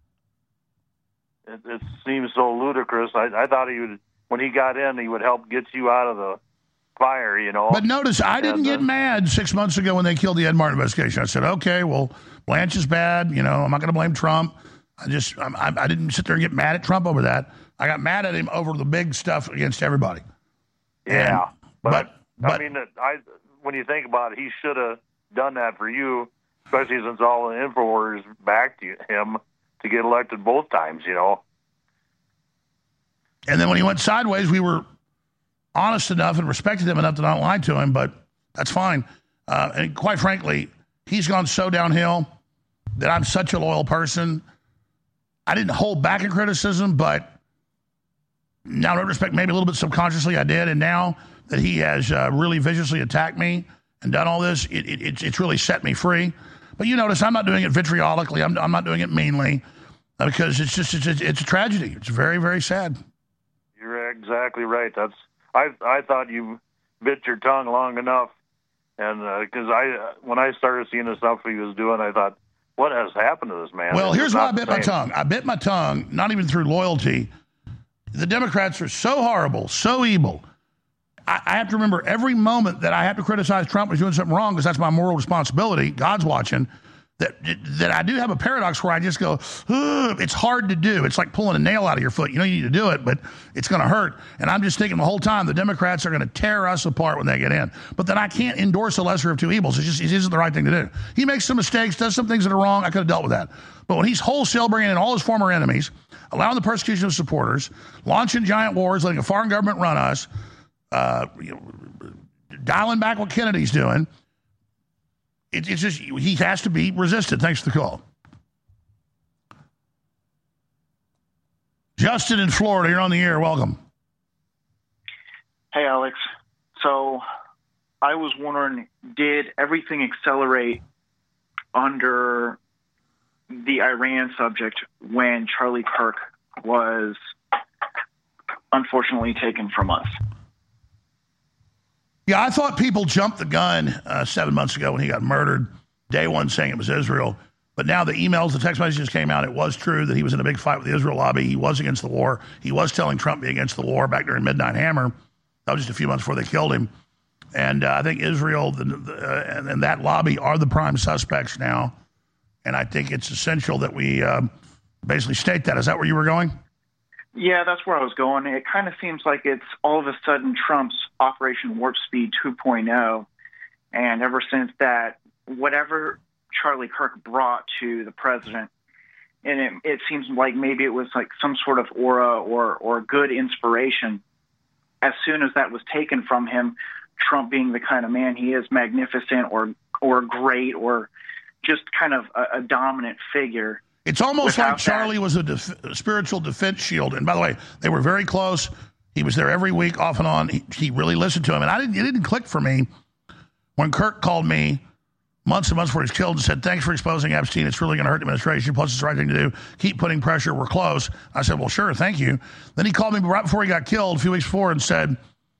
it, it seems so ludicrous. I, I thought he would, when he got in, he would help get you out of the fire, you know. But notice, I didn't and, get uh, mad six months ago when they killed the Ed Martin investigation. I said, okay, well, Blanche is bad. You know, I'm not going to blame Trump. I just, I'm, I, I didn't sit there and get mad at Trump over that. I got mad at him over the big stuff against everybody. Yeah, And, but, but, but I mean, I when you think about it, he should have done that for you, especially since all the InfoWars backed you, him to get elected both times, you know. and then when he went sideways, we were honest enough and respected him enough to not lie to him, but that's fine. Uh, and quite frankly, he's gone so downhill that I'm such a loyal person. I didn't hold back in criticism, but now in retrospect, maybe a little bit subconsciously I did. And now that he has uh, really viciously attacked me and done all this, it, it, it's, it's really set me free. But you notice I'm not doing it vitriolically. I'm, I'm not doing it meanly uh, because it's just it's, it's a tragedy. It's very, very sad. You're exactly right. That's I I thought you bit your tongue long enough, and because uh, I when I started seeing the stuff he was doing, I thought, what has happened to this man? Well, It's here's why I not bit the my same. tongue. I bit my tongue, not even through loyalty. The Democrats are so horrible, so evil. I, I have to remember every moment that I have to criticize Trump for doing something wrong because that's my moral responsibility. God's watching. that that I do have a paradox where I just go, it's hard to do. It's like pulling a nail out of your foot. You know you need to do it, but it's going to hurt. And I'm just thinking the whole time the Democrats are going to tear us apart when they get in. But then I can't endorse the lesser of two evils. It's just it isn't the right thing to do. He makes some mistakes, does some things that are wrong. I could have dealt with that. But when he's wholesale bringing in all his former enemies, allowing the persecution of supporters, launching giant wars, letting a foreign government run us, uh, you know, dialing back what Kennedy's doing, It, it's just, he has to be resisted. Thanks for the call. Justin in Florida, you're on the air. Welcome. Hey, Alex. So I was wondering, did everything accelerate under the Iran subject when Charlie Kirk was unfortunately taken from us? Yeah, I thought people jumped the gun uh, seven months ago when he got murdered. Day one saying it was Israel. But now the emails, the text messages came out. It was true that he was in a big fight with the Israel lobby. He was against the war. He was telling Trump to be against the war back during Midnight Hammer. That was just a few months before they killed him. And uh, I think Israel the, the, uh, and, and that lobby are the prime suspects now. And I think it's essential that we uh, basically state that. Is that where you were going? Yeah, that's where I was going. It kind of seems like it's all of a sudden Trump's Operation Warp Speed two point oh. And ever since that, whatever Charlie Kirk brought to the president, and it, it seems like maybe it was like some sort of aura or, or good inspiration. As soon as that was taken from him, Trump being the kind of man he is, magnificent or or great or just kind of a, a dominant figure. It's almost Without like Charlie that, was a def- spiritual defense shield. And by the way, they were very close. He was there every week, off and on. He, he really listened to him. And I didn't, it didn't click for me when Kirk called me months and months before he was killed and said, thanks for exposing Epstein. It's really going to hurt the administration. Plus, it's the right thing to do. Keep putting pressure. We're close. I said, well, sure, thank you. Then he called me right before he got killed, a few weeks before, and said,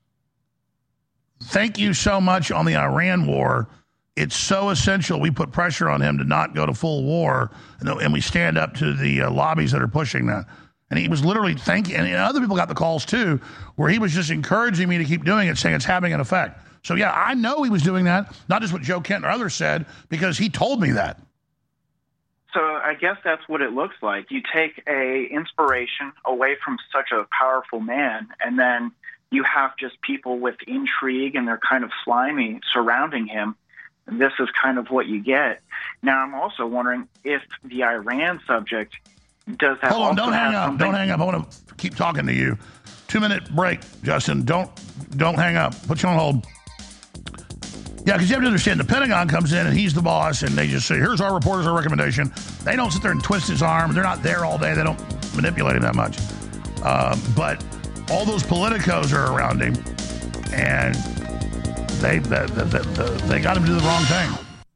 thank you so much on the Iran war. It's so essential we put pressure on him to not go to full war, and we stand up to the uh, lobbies that are pushing that. And he was literally thanking, and other people got the calls too, where he was just encouraging me to keep doing it, saying it's having an effect. So yeah, I know he was doing that, not just what Joe Kent or others said, because he told me that. So I guess that's what it looks like. You take a inspiration away from such a powerful man, and then you have just people with intrigue, and they're kind of slimy surrounding him. And this is kind of what you get. Now, I'm also wondering if the Iran subject does that. Hold on, don't hang up. Something- Don't hang up. I want to keep talking to you. Two minute break, Justin. Don't don't hang up. Put you on hold. Yeah, because you have to understand, the Pentagon comes in and he's the boss, and they just say, here's our report, here's our recommendation. They don't sit there and twist his arm. They're not there all day. They don't manipulate him that much. Uh, but all those politicos are around him, and They, they, they, they got him to do the wrong thing.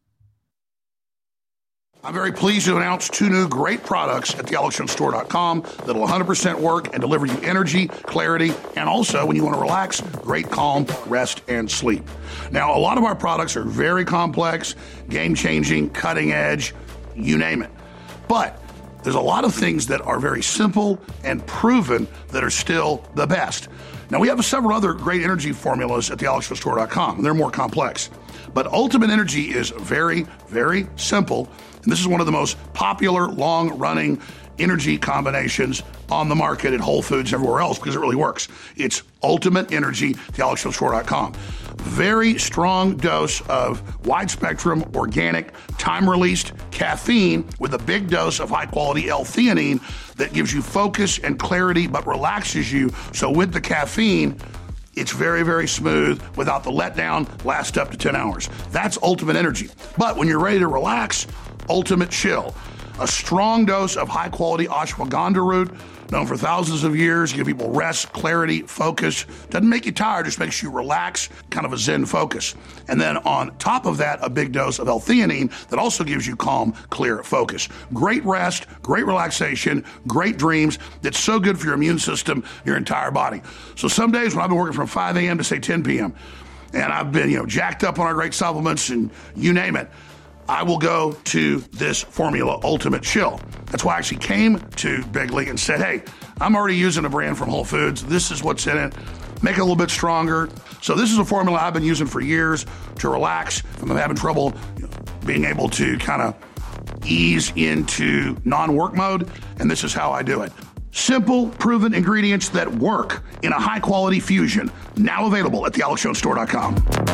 I'm very pleased to announce two new great products at the alex jones store dot com that'll one hundred percent work and deliver you energy, clarity, and also, when you want to relax, great calm, rest, and sleep. Now, a lot of our products are very complex, game-changing, cutting-edge, you name it. But there's a lot of things that are very simple and proven that are still the best. Now, we have several other great energy formulas at the alex jones store dot com, and they're more complex. But Ultimate Energy is very, very simple, and this is one of the most popular, long-running energy combinations on the market at Whole Foods, everywhere else, because it really works. It's Ultimate Energy at the alex jones store dot com. Very strong dose of wide-spectrum, organic, time-released caffeine with a big dose of high-quality L-theanine that gives you focus and clarity but relaxes you. So with the caffeine, it's very, very smooth without the letdown, lasts up to ten hours. That's Ultimate Energy. But when you're ready to relax, Ultimate Chill. A strong dose of high-quality ashwagandha root, known for thousands of years, give people rest, clarity, focus. Doesn't make you tired, just makes you relax, kind of a Zen focus. And then on top of that, a big dose of L-theanine that also gives you calm, clear focus. Great rest, great relaxation, great dreams. That's so good for your immune system, your entire body. So some days when I've been working from five a.m. to say ten p.m., and I've been, you know, jacked up on our great supplements and you name it, I will go to this formula, Ultimate Chill. That's why I actually came to Bigley and said, hey, I'm already using a brand from Whole Foods. This is what's in it. Make it a little bit stronger. So this is a formula I've been using for years to relax if I'm having trouble, you know, being able to kind of ease into non-work mode, and this is how I do it. Simple, proven ingredients that work in a high-quality fusion. Now available at the alex jones store dot com.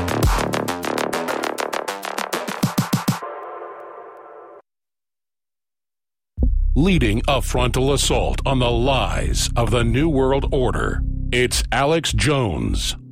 Leading a frontal assault on the lies of the New World Order, it's Alex Jones.